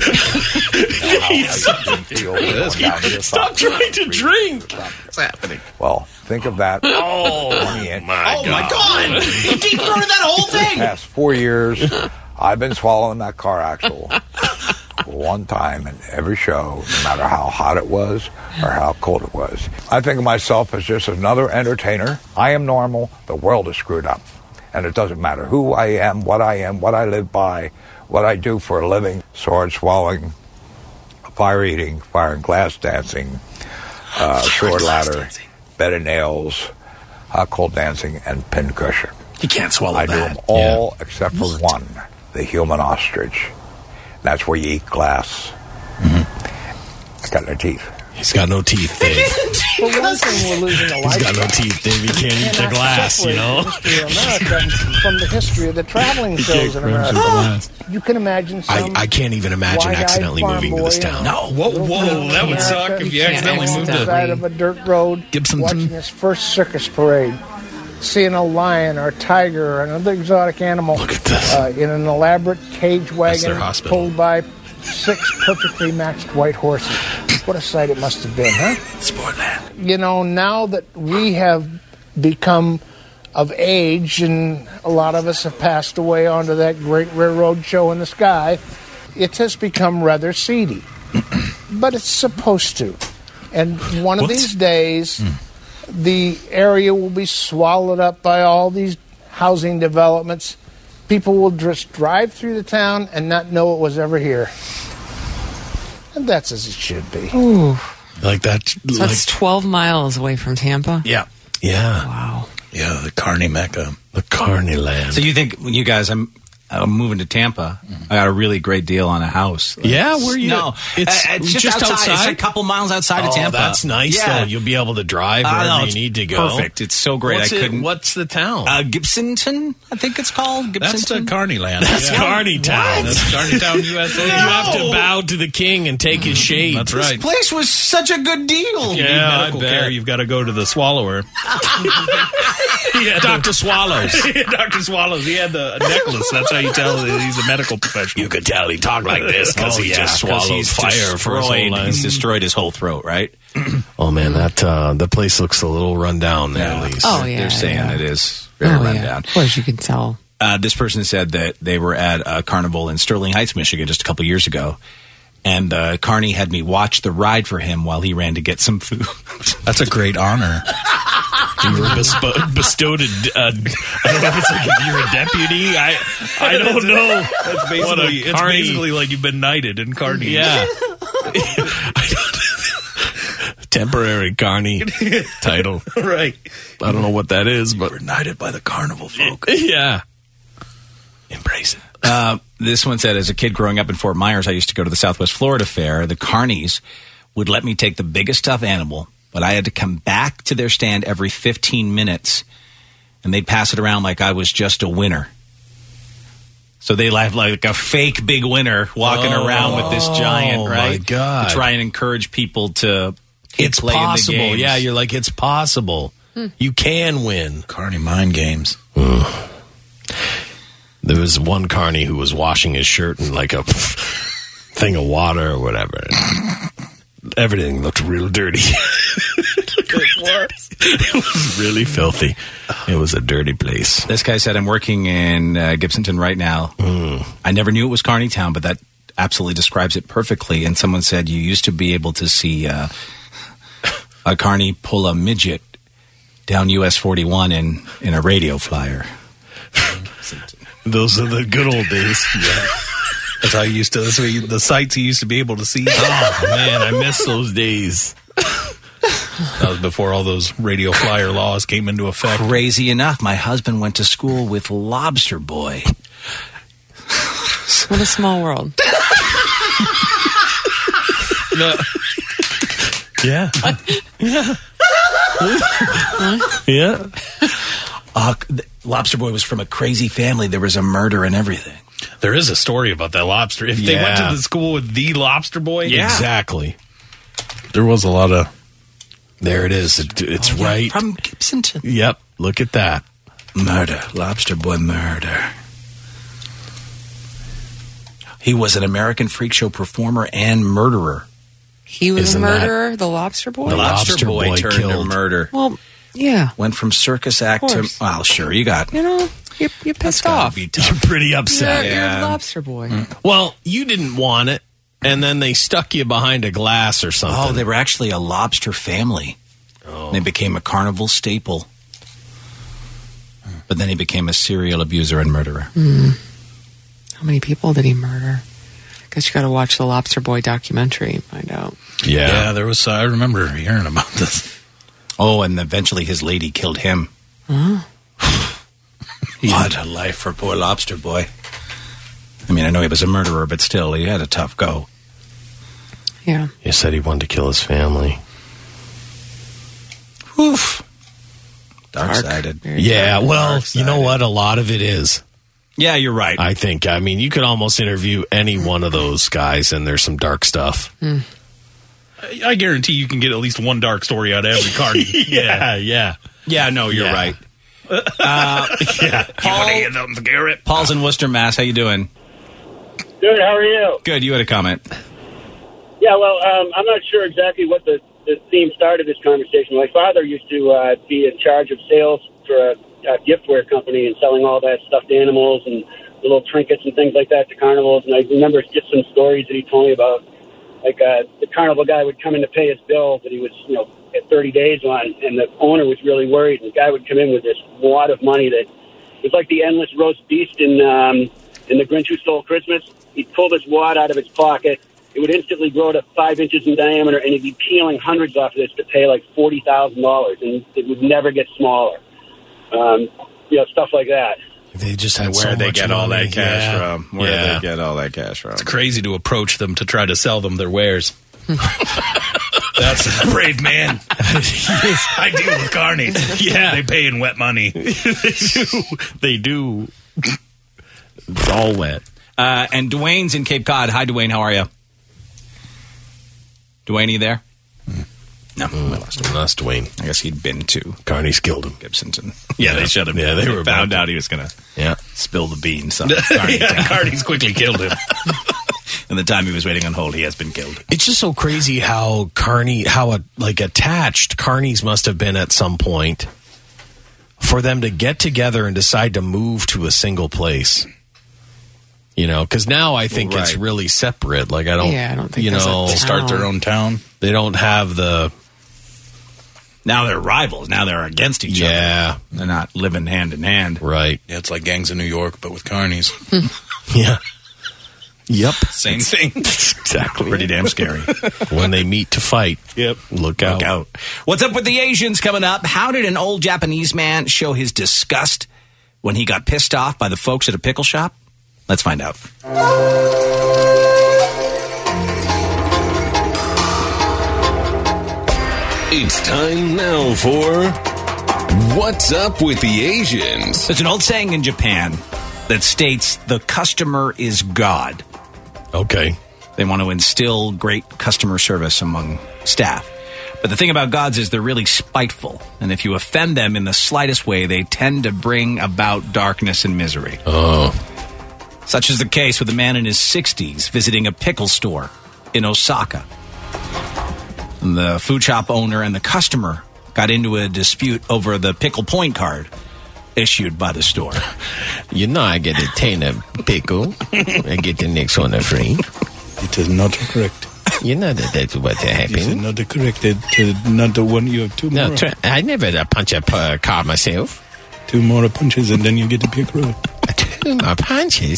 is. Stop trying to drink. What's happening? Well, think of that. Oh, 20-inch. my God! You keep throwing that whole The thing. past 4 years, I've been swallowing that car axle one time in every show, no matter how hot it was or how cold it was. I think of myself as just another entertainer. I am normal. The world is screwed up. And it doesn't matter who I am, what I live by, what I do for a living. Sword swallowing, fire eating, fire and glass dancing, sword ladder, bed of nails, hot cold dancing, and pincushion. You can't swallow I do them all except for one, the human ostrich. That's where you eat glass. I got no teeth. He's got no teeth, Dave. For one thing, we're losing a He's got lifestyle. no teeth, Dave. He can't eat the Cannot glass, you know? separate the history of America from the history of the traveling shows in America. You can imagine some I can't even imagine wide-eyed accidentally farm moving to this boy town. No. Whoa, that would suck if you accidentally moved on the to side of a dirt road, Gibson. watching his first circus parade, seeing a lion or a tiger or another exotic animal in an elaborate cage wagon their hospital. pulled by 6 perfectly matched white horses. What a sight it must have been, huh? Sportland. You know, now that we have become of age and a lot of us have passed away onto that great railroad show in the sky, it has become rather seedy. But it's supposed to. And one of these days, the area will be swallowed up by all these housing developments. People will just drive through the town and not know it was ever here. And that's as it should be. Ooh. Like that. So that's 12 miles away from Tampa? Yeah. Yeah. Wow. Yeah, the Carney Mecca. The Carney land. So you think when you guys, I'm moving to Tampa. I got a really great deal on a house. Yeah, where you? No, it's just outside. It's a couple miles outside of Tampa. That's nice. Yeah. Though. You'll be able to drive wherever you need to go. Perfect. It's so great. What's the town? Gibsonton, I think it's called. That's the Gibsonton. Carney land. That's Carney Town. That's Carney Town, USA. You have to bow to the king and take his shade. That's right. This place was such a good deal. You need medical care, you've got to go to the Swallower. Dr. Swallows. Dr. Swallows. He had the necklace. That's how you tell that he's a medical professional. You could tell he talked like this because he just swallowed fire for his whole life. He's destroyed his whole throat, right? Oh man, that place looks a little run down there. At least. Oh yeah, They're saying it is very run down. Of course, you can tell. This person said that they were at a carnival in Sterling Heights, Michigan, just a couple years ago. And Carney had me watch the ride for him while he ran to get some food. That's a great honor. You were bestowed I don't know if it's like if you're a deputy. I don't know. That's basically like you've been knighted in Carney. Yeah. Temporary Carney title. Right. I don't know what that is, but we're knighted by the carnival folk. Yeah. Embrace it. This one said, as a kid growing up in Fort Myers, I used to go to the Southwest Florida Fair. The carnies would let me take the biggest stuffed animal, but I had to come back to their stand every 15 minutes, and they'd pass it around like I was just a winner. So they have like a fake big winner walking around with this giant, right? Oh, my God. To try and encourage people to It's play possible. in the games. Yeah, you're like, it's possible. You can win. Carney mind games. There was one carny who was washing his shirt in like a thing of water or whatever. Everything looked real dirty. It was really filthy. It was a dirty place. This guy said, I'm working in Gibsonton right now. I never knew it was Carney Town, but that absolutely describes it perfectly. And someone said you used to be able to see a carny pull a midget down US 41 in a radio flyer. Those are the good old days. Yeah. That's how you used to, the sights you used to be able to see. Oh, man, I miss those days. That was before all those radio flyer laws came into effect. Crazy enough, my husband went to school with Lobster Boy. What a small world. No. Yeah. Yeah. Lobster Boy was from a crazy family. There was a murder and everything. There is a story about that lobster. If they went to the school with the Lobster Boy. Yeah. Exactly. There was a lot of... There it is. It's right. From Gibsonton. Yep. Look at that. Murder. Lobster Boy murder. He was an American freak show performer and murderer. He was a murderer, the Lobster Boy? The Lobster Boy turned killed. to murder. Well, yeah. Went from circus act to... Well, sure, you got... You know, you're pissed off. Be tough. You're pretty upset. You're a Lobster Boy. Well, you didn't want it, and then they stuck you behind a glass or something. Oh, they were actually a lobster family. They became a carnival staple. But then he became a serial abuser and murderer. How many people did he murder? Guess you got to watch the Lobster Boy documentary and find out. Yeah, there was... I remember hearing about this. Oh, and eventually his lady killed him. Huh? What a life for poor Lobster Boy. I mean, I know he was a murderer, but still, he had a tough go. Yeah. He said he wanted to kill his family. Oof. Dark-sided. Yeah, well, you know what? A lot of it is. Yeah, you're right. I think. I mean, you could almost interview any one of those guys, and there's some dark stuff. I guarantee you can get at least one dark story out of every carny. Yeah. Yeah, no, you're right. Yeah. Paul's in Worcester, Mass. How you doing? Good, how are you? Good. You had a comment. Yeah, well, I'm not sure exactly what the theme started this conversation. My father used to be in charge of sales for a giftware company and selling all that stuffed animals and little trinkets and things like that to carnivals. And I remember just some stories that he told me about. Like the carnival guy would come in to pay his bill that he was, at 30 days on, and the owner was really worried. And the guy would come in with this wad of money that was like the endless roast beast in The Grinch Who Stole Christmas. He'd pull this wad out of his pocket. It would instantly grow to 5 inches in diameter, and he'd be peeling hundreds off of this to pay like $40,000, and it would never get smaller. Stuff like that. They just had Where they get all that cash from. Where Yeah. they get all that cash from. It's crazy to approach them to try to sell them their wares. That's a brave man. I deal with carnies. Yeah. They pay in wet money. They do. It's all wet. And Dwayne's in Cape Cod. Hi, Dwayne. How are you? Dwayne, are you there? No, we lost him. Lost Dwayne. I guess he'd been to Carnies killed him. Gibsonton. Yeah, they shut him. Yeah, they were found out he was going to spill the beans on Carney Town. Carnies quickly killed him. And the time he was waiting on hold, he has been killed. It's just so crazy how attached carnies must have been at some point for them to get together and decide to move to a single place. Because now I think it's really separate. Like I don't think they start their own town. They don't have the. Now they're rivals. Now they're against each other. Yeah, they're not living hand in hand. Right. Yeah, it's like Gangs of New York, but with carnies. Yeah. Yep. Same thing. Exactly. Pretty damn scary. When they meet to fight. Yep. Look out. What's up with the Asians coming up? How did an old Japanese man show his disgust when he got pissed off by the folks at a pickle shop? Let's find out. It's time now for What's Up with the Asians? There's an old saying in Japan that states the customer is God. Okay. They want to instill great customer service among staff. But the thing about gods is they're really spiteful. And if you offend them in the slightest way, they tend to bring about darkness and misery. Oh. Such is the case with a man in his 60s visiting a pickle store in Osaka. And the food shop owner and the customer got into a dispute over the pickle point card issued by the store. You know I get a 10 pickle. I get the next one free. It is not correct. You know that's what happened. It is not correct. It's not the one. You have two more. I never punch a car myself. 2 more punches and then you get the pickle. 2 more punches?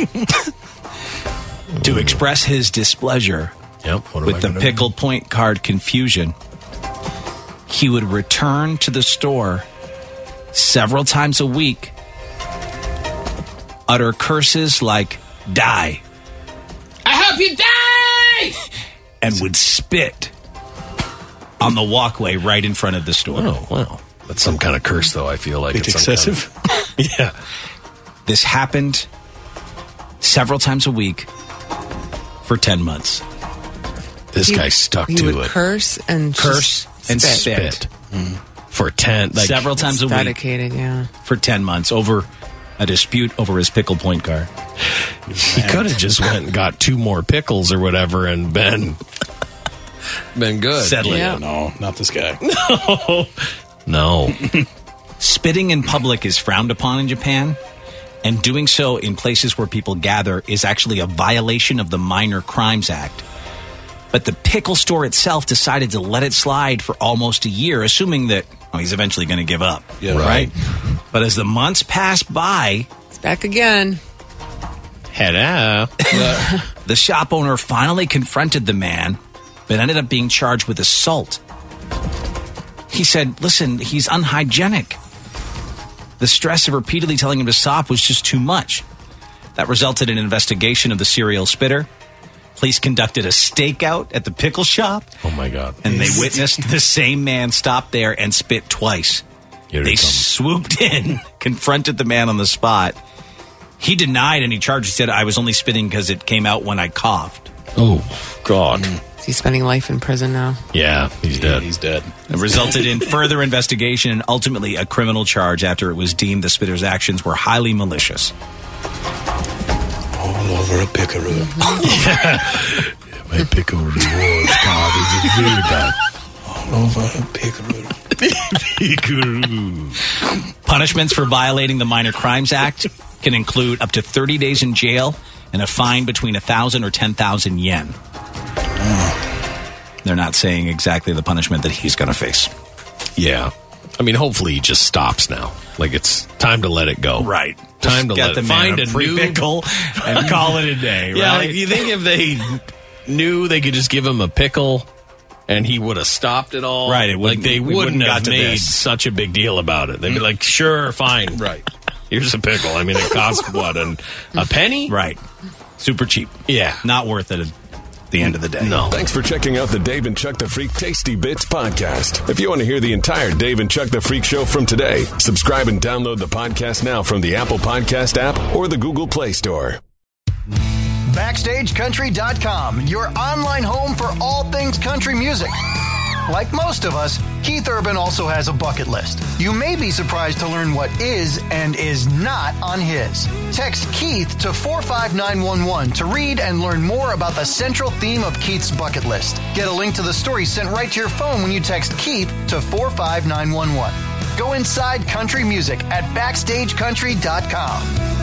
To express his displeasure with the pickle point card confusion, he would return to the store several times a week, utter curses like, die. I hope you die! And would spit on the walkway right in front of the store. Oh, wow. That's some kind of curse, though, I feel like. It's excessive. Yeah. This happened several times a week for 10 months. This guy stuck to it. Curse and spit. For 10, like several times a week. Dedicated, yeah. For 10 months over a dispute over his pickle point card. He could have just went and got 2 more pickles or whatever and been good. Settling. Yeah. No, not this guy. No. Spitting in public is frowned upon in Japan, and doing so in places where people gather is actually a violation of the Minor Crimes Act. But the pickle store itself decided to let it slide for almost a year, assuming that he's eventually going to give up. Yeah, right? But as the months passed by... It's back again. Hello. The shop owner finally confronted the man, but ended up being charged with assault. He said, listen, he's unhygienic. The stress of repeatedly telling him to stop was just too much. That resulted in an investigation of the serial spitter. Police conducted a stakeout at the pickle shop. Oh, my God. And they witnessed the same man stop there and spit twice. They swooped in, confronted the man on the spot. He denied any charges. He said, I was only spitting because it came out when I coughed. Oh, God. Is he spending life in prison now? Yeah, he's dead. He's dead. It resulted in further investigation and ultimately a criminal charge after it was deemed the spitter's actions were highly malicious. All over a pickaroo. My pickle reward card is very bad. All over a pickaroo. Punishments for violating the Minor Crimes Act can include up to 30 days in jail and a fine between 1,000 or 10,000 yen. They're not saying exactly the punishment that he's going to face. Yeah. I mean, hopefully he just stops now. Like, it's time to let it go. Right. Time to let the it find a free new pickle and call it a day, Yeah, right? like, you think if they knew they could just give him a pickle and he would have stopped it all? Right, it like, they wouldn't have got to made this. such a big deal about it. They'd be like, sure, fine. Right. Here's a pickle. I mean, it costs, what, a penny? Right. Super cheap. Yeah. Not worth it at the end of the day. No. Thanks for checking out the Dave and Chuck the Freak Tasty Bits podcast. If you want to hear the entire Dave and Chuck the Freak show from today, subscribe and download the podcast now from the Apple Podcast app or the Google Play Store. BackstageCountry.com, your online home for all things country music. Like most of us, Keith Urban also has a bucket list. You may be surprised to learn what is and is not on his. Text Keith to 45911 to read and learn more about the central theme of Keith's bucket list. Get a link to the story sent right to your phone when you text Keith to 45911. Go inside country music at BackstageCountry.com.